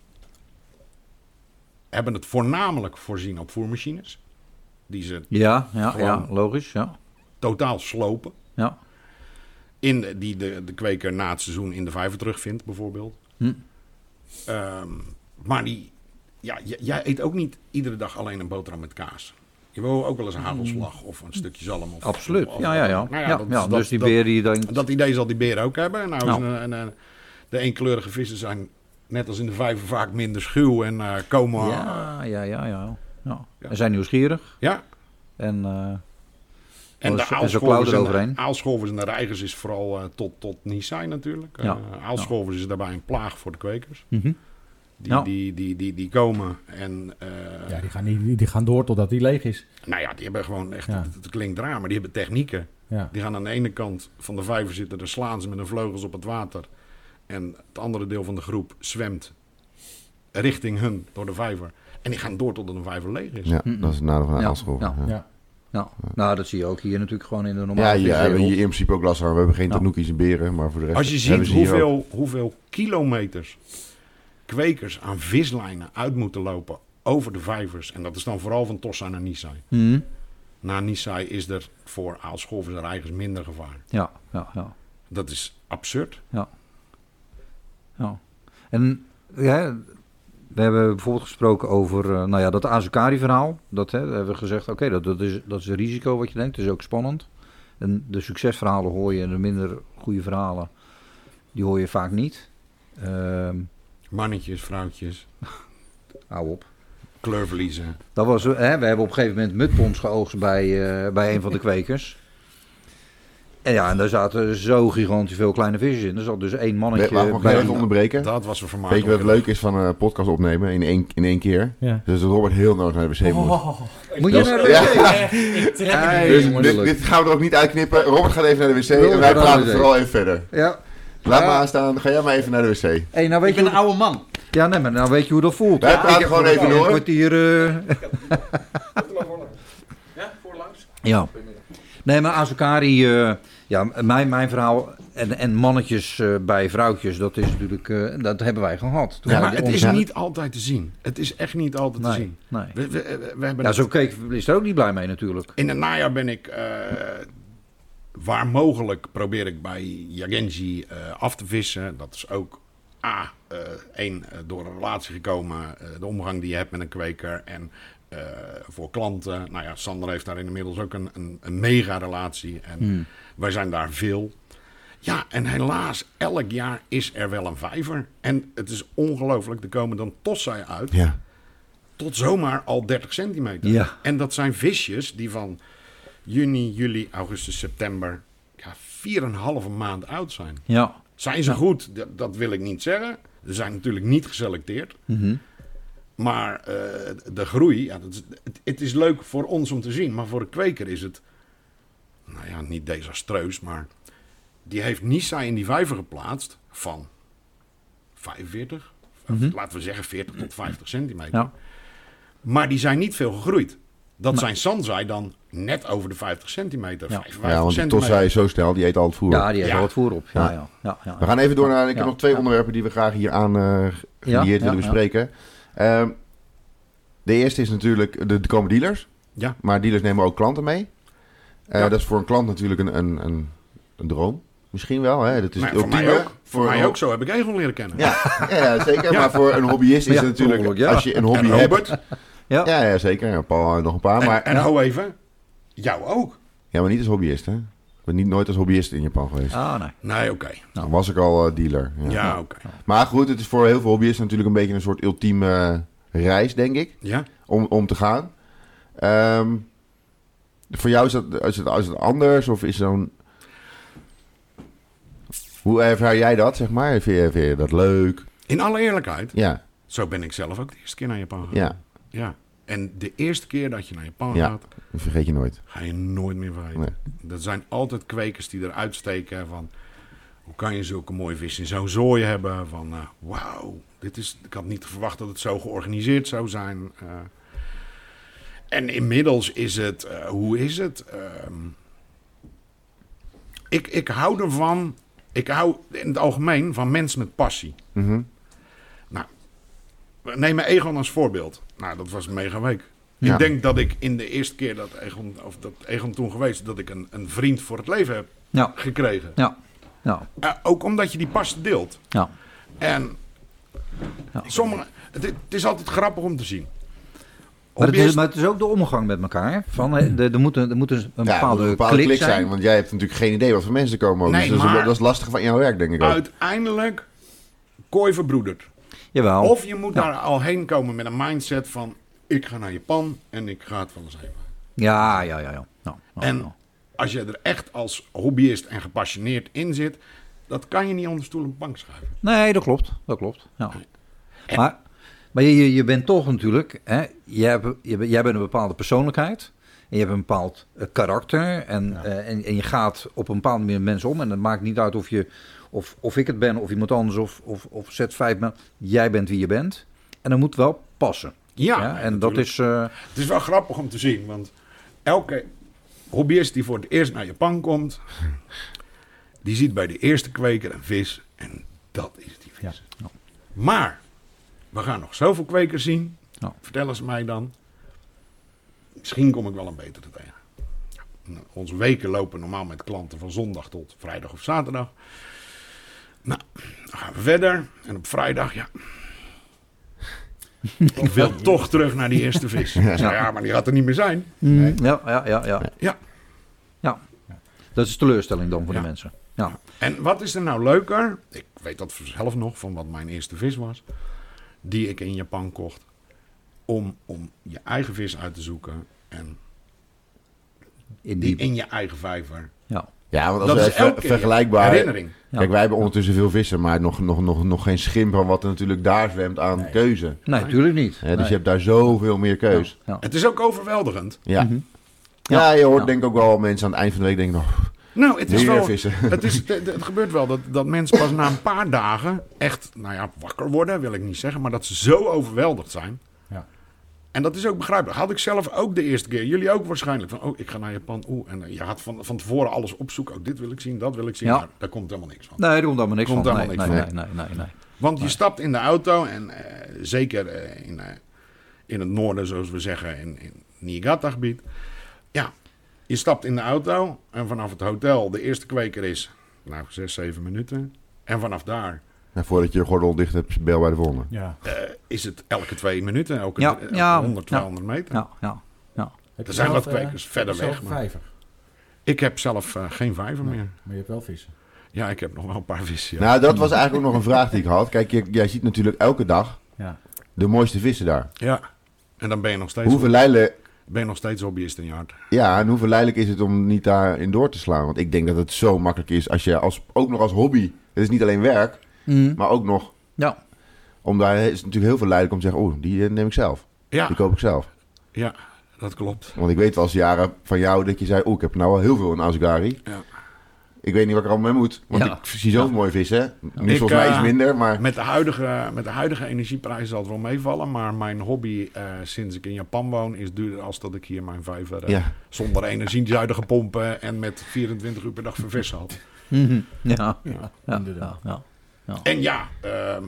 hebben het voornamelijk voorzien op voermachines. Die ze Ja, ja, Gewoon- ja, logisch. Ja. totaal slopen. Ja. In de, die de, de kweker na het seizoen in de vijver terugvindt, bijvoorbeeld. Hm. Ehm, maar die, ja, j- jij eet ook niet iedere dag alleen een boterham met kaas. Je wil ook wel eens een hagelslag of een stukje zalm. Of, Absoluut. of- Ja, ja, ja. Nou ja, dat- ja, dat- dus die dat- beer die denkt... Dat idee zal die beren ook hebben. Nou, Nou. is een, een, een- de eenkleurige vissen zijn net als in de vijver vaak minder schuw en eh, komen... Ja, ja, ja, ja. ja. Ja. En zijn nieuwsgierig. Ja. En, eh, En de en zo klauwen aalscholvers en, eroverheen. de, aalscholvers en de reigers is vooral eh, tot, tot Nisai natuurlijk. Ja. Eh, aalscholvers is daarbij een plaag voor de kwekers. mhm. Die, Ja. die, die, die, die komen en... eh, Ja, die gaan, niet, die gaan door totdat die leeg is. nou ja, die hebben gewoon echt... Ja. Het, het klinkt raar, maar die hebben technieken. Ja. Die gaan aan de ene kant van de vijver zitten. Daar slaan ze met hun vleugels op het water. En het andere deel van de groep zwemt richting hun door de vijver. En die gaan door tot een vijver leeg is. Ja, dat is het nadeel van de Ja, aalscholver. ja. Ja. Ja. Nou, nou, dat zie je ook hier natuurlijk gewoon in de Ja, normale hier hebben we viswereld. hier in principe ook last van. We hebben geen Ja. tanoukies en beren, maar voor de rest Als je hebben ziet ze hier ook. hoeveel, hoeveel kilometers kwekers aan vislijnen uit moeten lopen over de vijvers. En dat is dan vooral van Tossa naar Nisai. Mhm. Na Nisai is er voor aalscholvers en reigers minder gevaar. Ja, ja, ja. Dat is absurd. Ja. En ja, we hebben bijvoorbeeld gesproken over uh, nou ja, dat Azukari-verhaal. Dat hè, hebben we gezegd, oké, okay, dat, dat, is, dat is een risico wat je denkt. Dat is ook spannend. En de succesverhalen hoor je en de minder goede verhalen, die hoor je vaak niet. Uh, Mannetjes, vrouwtjes, hou op. kleurverliezen. Dat was, hè, we hebben op een gegeven moment mudpoms geoogst bij, uh, bij een van de kwekers. En ja, en daar zaten zo gigantisch veel kleine visjes in. Er zat dus één mannetje Mag ik bij. even onderbreken? Dat was een vermakelijk. Weet je wat het leuk is van een podcast opnemen in één, in één keer? Ja. Dus dat Robert heel nodig naar de wc moet. Oh, Moet je Dat- naar de ja. wc? ik trek Hey. het Dus niet, jongens. dit, dit gaan we er ook niet uitknippen. Robert gaat even naar de wc Robert en wij gaat naar de praten wc. vooral even verder. Ja. Laat Ja. maar aanstaan, ga jij maar even naar de wc. Hey, nou weet Ik je ben een hoe... oude man. Ja, nee, maar nou weet je hoe dat voelt. Wij Ja, praten ik heb gewoon voor even een door. kwartier... uh, Ja, voorlangs. Ja. Nee, maar Azukari, uh, ja, mijn, mijn verhaal en, en mannetjes uh, bij vrouwtjes, dat is natuurlijk, uh, dat hebben wij gehad. Toen Ja, wij Maar die het is ons- niet altijd te zien. Het is echt niet altijd te Nee, zien. nee. We, we, we hebben Ja, het- zo keek is er ook niet blij mee natuurlijk. In het najaar ben ik, uh, waar mogelijk, probeer ik bij Yagenji uh, af te vissen. Dat is ook A, uh, één, uh, door een relatie gekomen, uh, de omgang die je hebt met een kweker. En uh, voor klanten, nou ja, Sander heeft daar inmiddels ook een, een, een mega relatie. En Hmm. wij zijn daar veel. Ja, en helaas, elk jaar is er wel een vijver. En het is ongelooflijk, er komen dan tossai uit. Ja. Tot zomaar al dertig centimeter. Ja. En dat zijn visjes die van juni, juli, augustus, september... ja, vier en een halve maand oud zijn. Ja. Zijn ze goed? Dat, dat wil ik niet zeggen. Ze zijn natuurlijk niet geselecteerd. Mhm. Maar uh, de groei, ja, dat is, het, het is leuk voor ons om te zien. Maar voor de kweker is het, nou ja, niet desastreus. Maar die heeft Nisai in die vijver geplaatst van vijfenveertig, Mhm. of laten we zeggen veertig tot vijftig centimeter. Ja. Maar die zijn niet veel gegroeid. Dat Nee. zijn Sanzai dan net over de vijftig centimeter, Ja. vijfenvijftig Ja, want die centimeter. Tossai is zo snel, die eet al het voer. Ja, die heeft Ja. wel wat voer op. Ja, Ja. ja. Ja, ja. We gaan even door naar... Ik heb Ja. nog twee Ja. onderwerpen die we graag hier aan uh, gelieerd Ja, willen ja, bespreken. Ehm, de eerste is natuurlijk... De, er komen dealers. Ja. Maar dealers nemen ook klanten mee. Uh, Ja. Dat is voor een klant natuurlijk een, een, een, een droom. Misschien wel. Hè? Dat is Maar het voor mij ultieme. ook. Voor mij een- ook. Zo heb ik Egon leren kennen. Ja, ja, ja, zeker. Ja. Maar voor een hobbyist is Ja, het natuurlijk... per ongeluk, ja. Als je een hobby En hebt... Robert. Ja. Ja, ja, zeker. Ja, Paul en nog een paar. En, Maar, en hou even. Jou ook. ja, maar niet als hobbyist, hè? Ik ben niet nooit als hobbyist in Japan geweest. Ah, nee. Nee, oké. Dan was ik al uh, dealer. Ja. Ja, oké. Maar goed, het is voor heel veel hobbyisten natuurlijk een beetje een soort ultieme uh, reis, denk ik. Ja. Om, om te gaan. Ehm, voor jou is, dat, is, het, is het anders? Of is zo'n... Hoe ervaar jij dat, zeg maar? Vind je, vind je dat leuk? In alle eerlijkheid. Ja, Zo ben ik zelf ook de eerste keer naar Japan gegaan. ja. Ja. En de eerste keer dat je naar Japan Ja. gaat, Dat vergeet je nooit. ga je nooit meer vergeten. Nee. Er zijn altijd kwekers die eruit steken van... Hoe kan je zulke mooie vis in zo'n zooi hebben? Van, uh, wauw, dit is... Ik had niet verwacht dat het zo georganiseerd zou zijn. Uh, en inmiddels is het... Uh, hoe is het? Uh, ik, ik hou ervan... Ik hou in het algemeen van mensen met passie. Mhm. Neem me Egon als voorbeeld. Nou, dat was een mega week. Ja. Ik denk dat ik in de eerste keer dat Egon... Of dat Egon toen geweest... Dat ik een, een vriend voor het leven heb Ja. gekregen. Ja. Ja. Uh, ook omdat je die passie deelt. Ja. En Ja. sommige, het, het is altijd grappig om te zien. Maar het, is, Hobbyist- maar het is ook de omgang met elkaar. Van, hè, de, er, moet een, er moet een Ja, er bepaalde, moet een bepaalde klik, klik zijn. zijn. Want jij hebt natuurlijk geen idee wat voor mensen er komen. Ook. Nee, dus dat is, maar- dat is lastig van jouw werk, denk ik ook. Uiteindelijk kooi verbroederd. Jawel. Of je moet Ja. daar al heen komen met een mindset van... Ik ga naar Japan en ik ga het wel eens even. Ja, ja, ja. ja. ja, ja En ja. als je er echt als hobbyist en gepassioneerd in zit... Dat kan je niet onder stoel en bank schuiven. Nee, dat klopt. Dat klopt. Ja. En- Maar, maar je, je bent toch natuurlijk... Hè, jij, hebt, je, bent- jij bent een bepaalde persoonlijkheid. En je hebt een bepaald uh, karakter. En, Ja. uh, en, en je gaat op een bepaalde manier met mensen om. En het maakt niet uit of je, of, of ik het ben, of iemand anders, of, of, of Z vijf. Jij bent wie je bent. En dat moet wel passen. Ja, Ja, nee, en dat natuurlijk. is... Uh, Het is wel grappig om te zien, want elke hobbyist die voor het eerst naar Japan komt, die ziet bij de eerste kweker een vis en dat is die vis. Ja. Maar we gaan nog zoveel kwekers zien. Ja. Vertellen ze mij dan. Misschien kom ik wel een betere tegen. Nou, onze weken lopen normaal met klanten van zondag tot vrijdag of zaterdag. Nou, dan gaan we verder. En op vrijdag, ja. Ik wil toch terug naar die eerste vis. Ik zei, ja, maar die gaat er niet meer zijn. nee. ja, ja, ja, ja. Ja. Ja. Dat is teleurstelling dan voor Ja. de mensen. Ja. En wat is er nou leuker? Ik weet dat zelf nog van wat mijn eerste vis was. Die ik in Japan kocht. Om, om je eigen vis uit te zoeken. En In die die... in je eigen vijver. Ja. Ja, want als Dat we is even elke keer vergelijkbaar... herinnering. Ja. Kijk, wij hebben ondertussen veel vissen, maar nog, nog, nog, nog geen schimp van wat er natuurlijk daar zwemt aan Nee. keuze. Nee, natuurlijk niet. Hè, dus Nee. je hebt daar zoveel meer keus. Ja. Het is ook overweldigend. Ja. Mhm. Ja, je hoort Ja. denk ik ook wel mensen aan het eind van de week denken nog, Nou, het is weer wel... vissen. Het, is, het, het gebeurt wel dat, dat mensen pas na een paar dagen echt, nou ja, wakker worden, wil ik niet zeggen, maar dat ze zo overweldigd zijn. Ja. En dat is ook begrijpelijk. Had ik zelf ook de eerste keer. Jullie ook waarschijnlijk. Van, oh, ik ga naar Japan. Oeh, en je gaat van, van tevoren alles opzoeken. Oh, dit wil ik zien, dat wil ik zien. Ja. Maar daar komt helemaal niks van. Nee, er komt allemaal niks Komt van. allemaal Nee, niks nee, nee, nee, nee, nee. Want je stapt in de auto en eh, zeker eh, in, eh, in het noorden, zoals we zeggen, in, in Niigata-gebied. Ja, je stapt in de auto en vanaf het hotel, de eerste kweker is, nou, zes, zeven minuten. En vanaf daar En voordat je je gordel dicht hebt, bel bij de volgende. Ja. eh, is het elke twee minuten, elke, Ja, elke ja, honderd, tweehonderd meter. Ja, ja, ja. Heb Er je zijn zelf, wat kwekers eh, verder heb je weg, zelf maar- vijver? Ik heb zelf eh, geen vijver Nee. meer. Maar je hebt wel vissen. Ja, ik heb nog wel een paar vissen. Ja. Nou, dat was eigenlijk ook nog een vraag die ik had. Kijk, je, jij ziet natuurlijk elke dag Ja. de mooiste vissen daar. ja. En dan ben je nog steeds, Hoe verleidelijk, ben je nog steeds hobbyist in je hart. ja, en hoe verleidelijk is het om niet daarin door te slaan? Want ik denk dat het zo makkelijk is als je als, ook nog als hobby, het is niet alleen werk, Mm. maar ook nog, Ja. om daar is het natuurlijk heel verleidelijk om te zeggen, oh, die eh, neem ik zelf. Ja, Die koop ik zelf. ja, dat klopt. Want ik weet wel eens jaren van jou dat je zei, oh, ik heb nou wel heel veel in Asgari. Ja. Ik weet niet wat ik er allemaal mee moet. Want Ja. ik zie zo Ja. mooi vissen. Nu Ik, volgens mij eh, iets minder, maar... Met de huidige, met de huidige energieprijzen zal het wel meevallen. Maar mijn hobby eh, sinds ik in Japan woon is duurder als dat ik hier mijn vijver eh, Ja, zonder energiezuinige pompen en met vierentwintig uur per dag vervissen had. Mhm. Ja. Ja. Ja. Inderdaad. Ja. Ja. En ja, ehm,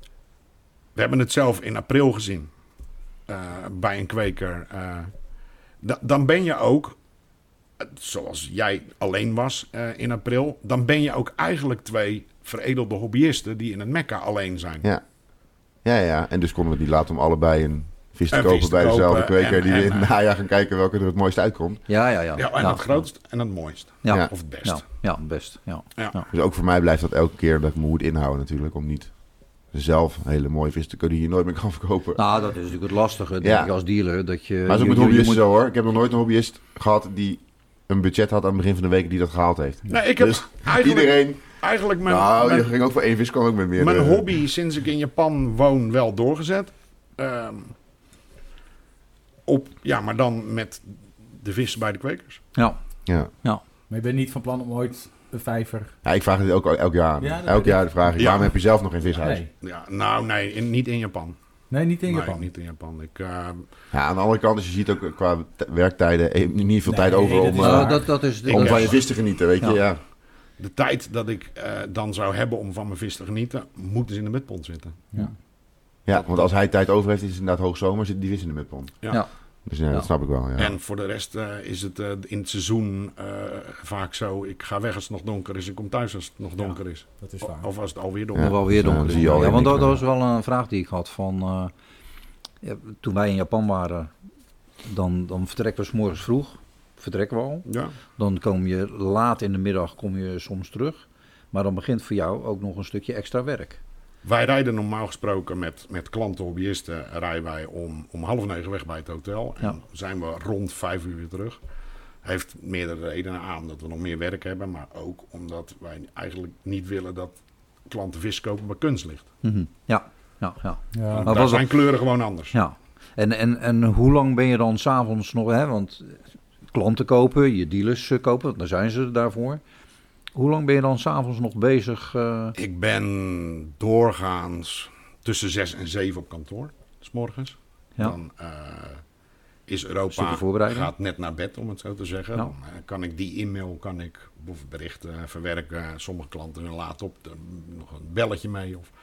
we hebben het zelf in april gezien eh, bij een kweker. eh, da- dan ben je ook, eh, zoals jij alleen was eh, in april, dan ben je ook eigenlijk twee veredelde hobbyisten die in het Mekka alleen zijn. ja. Ja, ja. En dus konden we die laten om allebei een vis te Een kopen vis te bij dezelfde kopen kweker. en- die we in en, het najaar gaan kijken welke er het mooiste uitkomt. Ja, ja, ja. Ja, en het grootst en het mooist. Ja. Ja. Of het best. Ja, ja, best. Ja. Ja. Ja. Dus ook voor mij blijft dat elke keer dat ik me moet inhouden natuurlijk. Om niet zelf een hele mooie vis te kunnen die je nooit meer kan verkopen. Nou, dat is natuurlijk het lastige, denk Ja. ik, als dealer. Dat je, maar zo je- met je- je hobbyisten moet- zo hoor. Ik heb nog nooit een hobbyist gehad die een budget had aan het begin van de week die dat gehaald heeft. Nee, ik heb Dus eigenlijk, Iedereen, eigenlijk mijn, nou, mijn, je ging ook voor één vis, kan ook met meer. mijn eh, hobby sinds ik in Japan woon wel doorgezet. Ehm, op, ja, maar dan met de vis bij de kwekers. Ja, Ja. Maar je bent niet van plan om ooit een vijver... ja, ik vraag het ook elk jaar. Ja, dat elk weet jaar vraag ik, Ja. waarom heb je zelf nog geen vishuis? Nee. Ja, nou nee, in, niet in Japan. Nee, niet in Nee, Japan. niet in Japan. Ik, eh, Ja, aan de andere kant, als je ziet ook qua t- werktijden, eh, niet veel Nee, tijd over dat om, is eh, waar. Nou, dat, dat is... Ik om dat van is- je vis te genieten, weet je. Ja. Ja. de tijd dat ik eh, dan zou hebben om van mijn vis te genieten, moet dus in de mutpond zitten. Ja. Ja, want als hij tijd over heeft, is het inderdaad hoogzomer, zit die vis in de mutpond. Ja. Ja. Dus ja, Ja. dat snap ik wel. Ja. En voor de rest eh, is het eh, in het seizoen eh, vaak zo, ik ga weg als het nog donker is, ik kom thuis als het nog donker is. Dat is O- waar. Of als het alweer Ja. donker is. Nog wel weer dus, eh, donker. zie je alweer ja, want dat, niks dat was wel een vraag die ik had van... eh, ja, toen wij in Japan waren, dan, dan vertrekken we 's morgens vroeg. Vertrekken we al. Ja. Dan kom je laat in de middag kom je soms terug. Maar dan begint voor jou ook nog een stukje extra werk. Wij rijden normaal gesproken met, met klanten, hobbyisten, rijden wij om, om half negen weg bij het hotel. En Ja. zijn we rond vijf uur weer terug. Heeft meerdere redenen aan dat we nog meer werk hebben, maar ook omdat wij eigenlijk niet willen dat klanten vis kopen waar kunst ligt. Mhm. Ja, ja, ja. Ja. Want Maar daar was zijn kleuren gewoon anders. ja. En, en, en hoe lang ben je dan s'avonds nog... Hè? Want klanten kopen, je dealers eh, kopen, daar zijn ze daarvoor. Hoe lang ben je dan s'avonds nog bezig? Uh... Ik ben doorgaans tussen zes en zeven op kantoor, 's morgens. Ja. Dan uh, is Europa gaat net naar bed, om het zo te zeggen. Ja. Dan uh, kan ik die e-mail, kan ik berichten uh, verwerken. Sommige klanten laten op, de, nog een belletje mee. Of...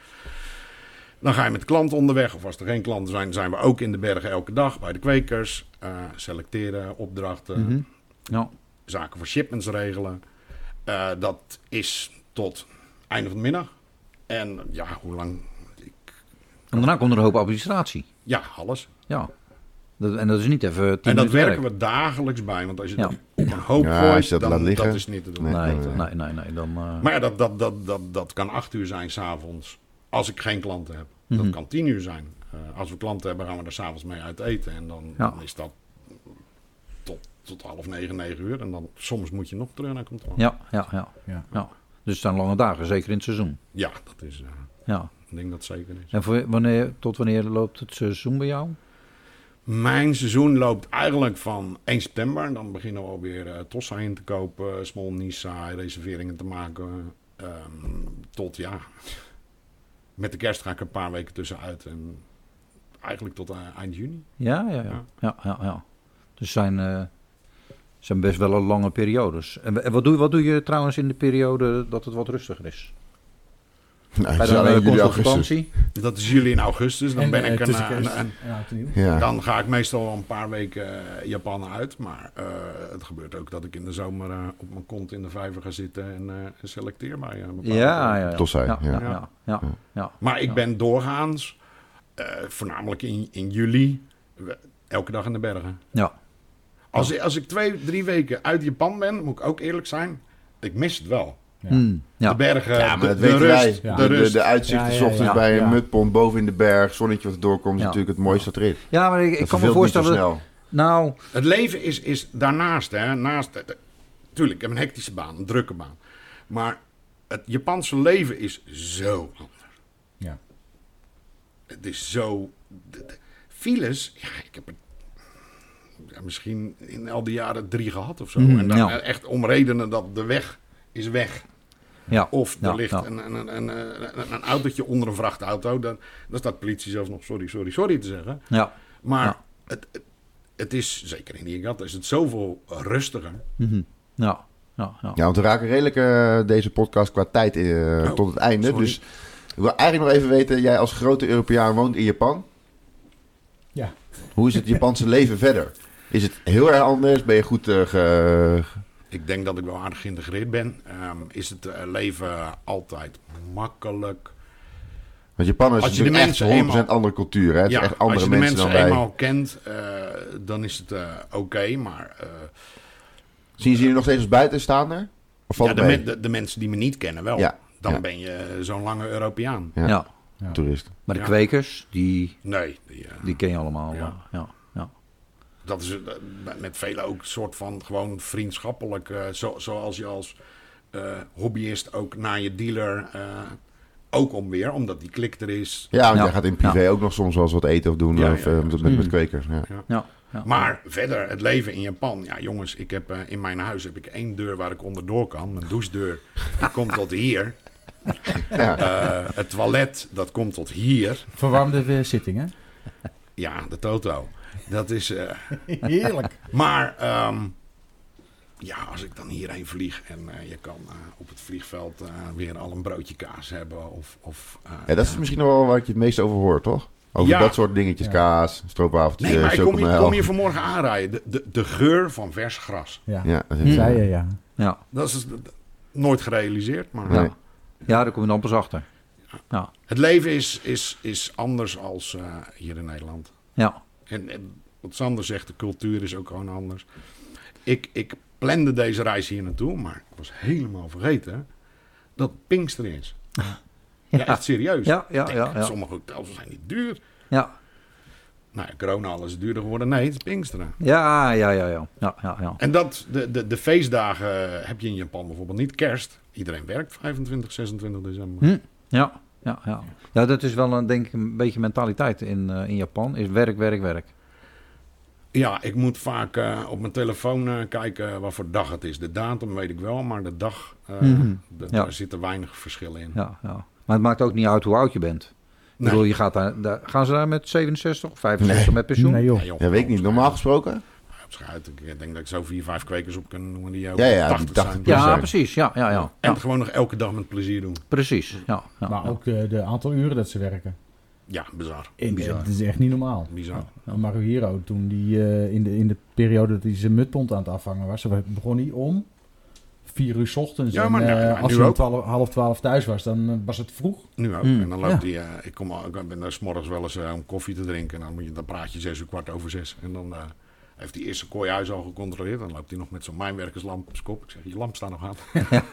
Dan ga je met de klant onderweg. Of als er geen klanten zijn, zijn we ook in de bergen elke dag bij de kwekers. Uh, selecteren, opdrachten, mm-hmm. ja. zaken voor shipments regelen. Uh, dat is tot einde van de middag. En ja, hoe lang... Ik... En daarna komt er een hoop administratie. Ja, alles. Ja. Dat, en dat is niet even tien En dat werken werk. we dagelijks bij. Want als je ja. dat op een hoop ja, gooit, dat, dan liggen, dat is niet te doen. Nee, nee, nee. nee, nee dan, uh... Maar ja, dat, dat, dat, dat, dat kan acht uur zijn 's avonds. Als ik geen klanten heb. Mm-hmm. Dat kan tien uur zijn. Uh, als we klanten hebben, gaan we er 's avonds mee uit eten. En dan, ja. dan is dat tot, tot half negen, negen uur. En dan soms moet je nog terug naar kantoor. Ja, ja, ja. ja. ja. Dus het zijn lange dagen, zeker in het seizoen. Ja, dat is... Uh, ja. Ik denk dat het zeker is. En voor wanneer, tot wanneer loopt het seizoen bij jou? Mijn seizoen loopt eigenlijk van één september. En dan beginnen we alweer uh, Tossa in te kopen. Small Nisa, reserveringen te maken. Um, tot ja... Met de kerst ga ik een paar weken tussenuit. En eigenlijk tot uh, eind juni. Ja, ja, ja. ja. ja, ja, ja. Dus zijn, uh, zijn best wel een lange periodes. En, en wat, doe, wat doe je trouwens in de periode dat het wat rustiger is? Nou, bij de uh, consultantie? Dat is juli en augustus. Dan en, ben uh, ik een, een, een, een ja. Dan ga ik meestal een paar weken uh, Japan uit. Maar uh, het gebeurt ook dat ik in de zomer uh, op mijn kont in de vijver ga zitten en, uh, en selecteer bij uh, bepaalde ja, ja, ja. Tof zijn. Ja, ja, ja. ja, ja, ja, ja. Maar ik ja. ben doorgaans, uh, voornamelijk in, in juli, elke dag in de bergen. Ja. Als, ja. als ik twee, drie weken uit Japan ben, moet ik ook eerlijk zijn, ik mis het wel. Ja. Hmm, ja. De bergen, ja, maar de, dat de weten rust. wij. De, de, rust. de, de uitzichten ja, ja, 's ochtends ja, bij ja. een mudpont boven in de berg, zonnetje wat doorkomt, is ja. natuurlijk het mooiste dat er is. Ja, maar ik, ik kan me voorstellen... Dat, nou, het leven is, is daarnaast, hè, naast, de, de, tuurlijk, ik heb een hectische baan, een drukke baan. Maar het Japanse leven is zo anders. Ja. Het is zo... De, de, files, ja, ik heb er ja, misschien in al die jaren drie gehad of zo. Mm, en dan ja. echt om redenen dat de weg is weg. Ja. Of er ja, ligt ja. Een, een, een, een, een autootje onder een vrachtauto. Dan, dan staat politie zelfs nog sorry, sorry, sorry te zeggen. Ja. Maar ja. het, het, het is, zeker in Niigata, is het zoveel rustiger. Mm-hmm. Ja. Ja, ja. ja, want we raken redelijk uh, deze podcast qua tijd uh, oh, tot het einde. Sorry. Dus ik wil eigenlijk nog even weten, jij als grote Europeaan woont in Japan. Ja. Hoe is het Japanse leven verder? Is het heel erg anders? Ben je goed... Uh, ge... Ik denk dat ik wel aardig geïntegreerd ben. Um, is het uh, leven altijd makkelijk? Want Japan is als je de echt mensen honderd procent eenmaal, andere cultuur. Hè? Het ja, is echt andere als je de mensen, mensen dan wij. eenmaal kent, uh, dan is het uh, oké. Okay, maar uh, zien ze jullie nog steeds als buitenstaander? Of valt ja, de, me, de, de mensen die me niet kennen wel. Ja, dan ja. ben je zo'n lange Europeaan. Ja, ja. ja. toerist. Maar de ja. kwekers, die, nee, die, uh, die ken je allemaal. Ja. Ja. Ja. Ja. Dat is uh, met velen ook een soort van gewoon vriendschappelijk. Uh, zo, zoals je als uh, hobbyist ook naar je dealer... Uh, ook om weer, omdat die klik er is. Ja, want ja. jij gaat in privé ja. ook nog soms wel eens wat eten of doen. Ja, of, ja, ja. Uh, met, met, met kwekers. Ja. Ja. Ja. Ja. Maar verder, het leven in Japan. Ja, jongens, ik heb uh, in mijn huis heb ik één deur waar ik onderdoor kan. Mijn douchedeur, die komt tot hier. Ja. Uh, het toilet, dat komt tot hier. Verwarmde zitting, hè? Ja, de Toto. Dat is... Uh, Heerlijk. Maar... Um, ja, als ik dan hierheen vlieg en uh, je kan uh, op het vliegveld uh, weer al een broodje kaas hebben. Of, of, uh, ja, dat is misschien nog wel waar je het meest over hoort, toch? Over ja. dat soort dingetjes, ja. kaas, stroopwafeltjes, nee, maar ik kom, chocomel. ik kom hier vanmorgen aanrijden. De, de, de geur van vers gras. Ja, ja dat is zei je, ja. ja. Dat is nooit gerealiseerd, maar... Nee. Ja. ja, daar kom je dan pas achter. Ja. Ja. Het leven is, is, is anders als uh, hier in Nederland. Ja. En, en wat Sander zegt, de cultuur is ook gewoon anders. Ik, ik plande deze reis hier naartoe, maar ik was helemaal vergeten dat het Pinkster is. Ja, ja echt serieus. Ja, ja, Denk, ja, ja. Sommige hotels zijn niet duur. Ja. Nou ja, corona alles is duurder geworden. Nee, het is Pinksteren. Ja, ja, ja, ja. ja, ja, ja. En dat, de, de, de feestdagen heb je in Japan bijvoorbeeld niet. Kerst. Iedereen werkt vijfentwintig, zesentwintig december. Hm. Ja, ja, ja. Ja, dat is wel een, denk ik, een beetje mentaliteit in, uh, in Japan. Is werk, werk, werk. Ja, ik moet vaak uh, op mijn telefoon uh, kijken wat voor dag het is. De datum weet ik wel, maar de dag, uh, Mm-hmm. de, Ja. daar zitten weinig verschillen in. Ja, ja. Maar het maakt ook niet uit hoe oud je bent. Ik Nee. bedoel, je gaat daar, daar, gaan ze daar met zevenenzestig of vijfenzestig Nee. met pensioen? Nee joh. Ja, joh, Ja, weet ik niet. Normaal gesproken? Op schuit. Ik denk dat ik zo vier, vijf kwekers op kan noemen die ook Ja, ja, die tachtig tachtig zijn. plus. Ja, zijn. precies. Ja, ja, ja. En ja. het gewoon nog elke dag met plezier doen. Precies. Ja, ja, Maar ja. ook de, de aantal uren dat ze werken. Ja, bizar. In, Bizar. Het is echt niet normaal. Bizar. Nou, Maruhiro, toen die uh, in, de, in de periode dat hij zijn mutpont aan het afvangen was, begon hij om vier uur 's ochtends. Ja, en, maar nou, uh, nou, als nu hij om ook. twaalf, half twaalf thuis was, dan uh, was het vroeg. Nu ook. Mm. En dan loopt Ja. hij, uh, ik, kom al, ik ben daar 's morgens wel eens uh, om koffie te drinken. En dan, moet je, dan praat je zes uur kwart over zes. En dan uh, heeft hij eerst zijn kooihuis al gecontroleerd. Dan loopt hij nog met zo'n mijnwerkerslamp op zijn kop. Ik zeg, je lamp staat nog aan.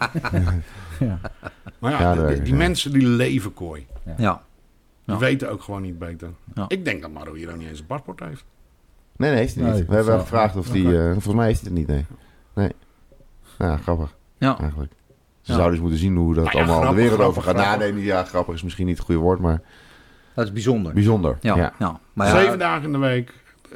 Ja. Maar ja, Ja, die, dat die, werkt, die ja. mensen die leven kooi. Ja. Die Ja. weten ook gewoon niet beter. Ja. Ik denk dat Maro hier ook niet eens een paspoort heeft. Nee, nee, heeft hij niet. Nee, We hebben zo. gevraagd of die... Oké. Uh, volgens mij heeft hij het niet, nee. Nee. Ja, grappig Ja. eigenlijk. Ze Ja. zouden eens moeten zien hoe dat Nou ja, allemaal de grappig, wereld over gaat. grappig, Nou, nee, niet- ja, grappig is misschien niet het goede woord, maar Dat is bijzonder. bijzonder. Ja, Ja. ja. Maar ja, Zeven dagen in de week. Uh,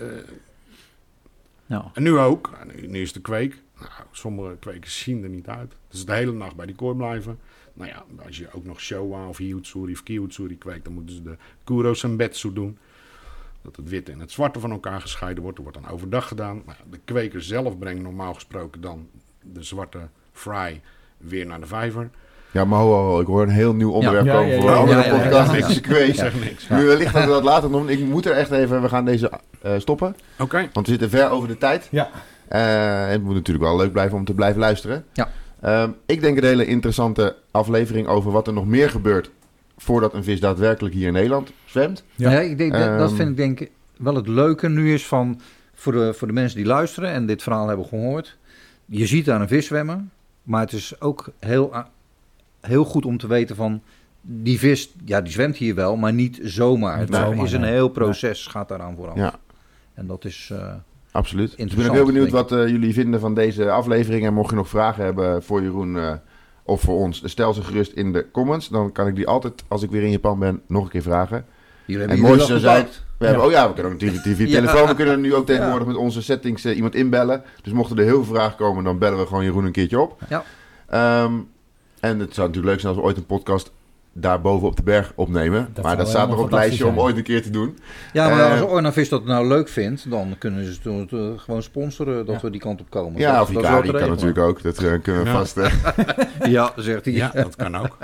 ja. en nu ook. Nu, nu is de kweek. Nou, sommige kwekers zien er niet uit. Dus de hele nacht bij die kooi blijven. Nou ja, als je ook nog Showa of Hiutsuri of Kiutsuri kweekt, dan moeten ze de Kuro Senbetsu doen. Dat het witte en het zwarte van elkaar gescheiden wordt. Dat wordt dan overdag gedaan. Nou, de kweker zelf brengt normaal gesproken dan de zwarte fry weer naar de vijver. Ja, maar ho, ho, ho, ik hoor een heel nieuw onderwerp Ja, komen ja, ja, voor een ja, andere ja, ja, podcast. ja, ja. Niks kwees. Ik zeg niks. Nu wellicht dat we dat later doen. Ik moet er echt even... We gaan deze uh, stoppen. Oké. Want we zitten ver over de tijd. Ja. Uh, en het moet natuurlijk wel leuk blijven om te blijven luisteren. Ja. Um, ik denk een hele interessante aflevering over wat er nog meer gebeurt voordat een vis daadwerkelijk hier in Nederland zwemt. Ja. Ja, ik denk, dat, dat Ehm. vind ik denk ik wel het leuke nu is van voor de, voor de mensen die luisteren en dit verhaal hebben gehoord. Je ziet daar een vis zwemmen, maar het is ook heel, a- heel goed om te weten van die vis, ja die zwemt hier wel, maar niet zomaar. Niet Er zomaar, is een nee. heel proces, gaat daaraan vooraf. Ja. En dat is... Uh, Absoluut. Dus ik ben ook Interessant, heel benieuwd denk wat uh, jullie vinden van deze aflevering. En mocht je nog vragen hebben voor Jeroen uh, of voor ons, stel ze gerust in de comments. Dan kan ik die altijd, als ik weer in Japan ben, nog een keer vragen. jullie En hebben het jullie mooiste wel zou zijn... gepakt. We hebben, oh ja, we kunnen ook natuurlijk via Ja. telefoon. We kunnen nu ook tegenwoordig Ja. met onze settings uh, iemand inbellen. Dus mochten er heel veel vragen komen, dan bellen we gewoon Jeroen een keertje op. Ja. Um, en het zou natuurlijk leuk zijn als we ooit een podcast daar boven op de berg opnemen. Dat maar zou dat staat nog helemaal op het lijstje om fantastisch ooit een keer te doen. Ja, maar Eh, als Ornavis dat nou leuk vindt, dan kunnen ze het uh, gewoon sponsoren dat Ja. we die kant op komen. Ja, dat, of dat is wel Ikari te kan regelen. natuurlijk ook. Dat uh, kunnen we Ja. vast... Uh. Ja, zegt hij. Ja, dat kan ook.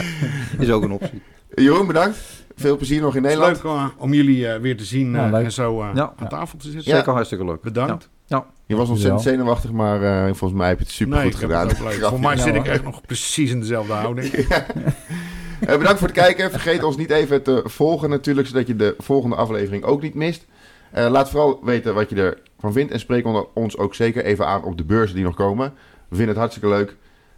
Is ook een optie. Jeroen, bedankt. Veel plezier nog in Het is Nederland. leuk uh, om jullie uh, weer te zien Ja, uh, leuk. en zo uh, Ja. aan tafel te zitten. Ja. Zeker hartstikke leuk. Bedankt. Je was ontzettend Dankjewel. zenuwachtig, maar uh, volgens mij heb je het super Nee, goed ik heb gedaan. het ook leuk. Grapje. Voor mij Ja, zit ik hoor. echt nog precies in dezelfde houding. Uh, bedankt voor het kijken. Vergeet ons niet even te volgen natuurlijk, zodat je de volgende aflevering ook niet mist. Uh, laat vooral weten wat je ervan vindt. En spreek onder ons ook zeker even aan op de beurzen die nog komen. We vinden het hartstikke leuk.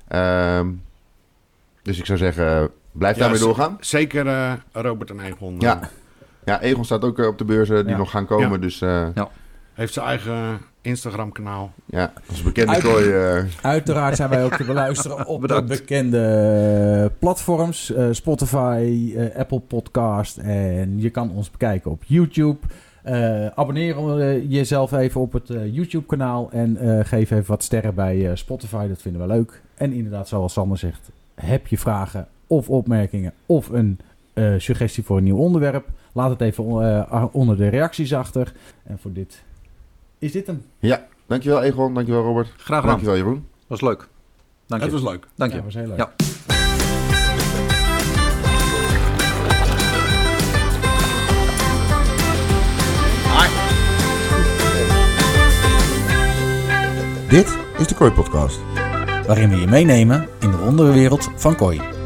Um, dus ik zou zeggen, blijf Ja, daarmee z- doorgaan. Zeker uh, Robert en Egon. uh, Ja. Ja, Egon staat ook uh, op de beurzen die Ja. nog gaan komen. Ja. Dus uh, Heeft zijn eigen Instagram kanaal. ja, als bekende Uit- kooi... Uh, Uiteraard zijn wij ook te beluisteren op de Bedankt. bekende platforms. eh, Spotify, eh, Apple Podcast. En je kan ons bekijken op YouTube. Eh abonneer eh, jezelf even op het eh, YouTube kanaal. En eh, geef even wat sterren bij eh, Spotify. Dat vinden we leuk. En inderdaad, zoals Sander zegt. Heb je vragen of opmerkingen of een eh, suggestie voor een nieuw onderwerp? Laat het even eh, onder de reacties achter. En voor dit is dit hem. dankjewel Egon, dankjewel Robert. Graag gedaan. Dankjewel Jeroen. Was leuk. Dank Het je. was leuk. Dank je. Ja, was heel leuk. Ja. Dit is de Kooi Podcast. Waarin we je meenemen in de wonderenwereld van kooi.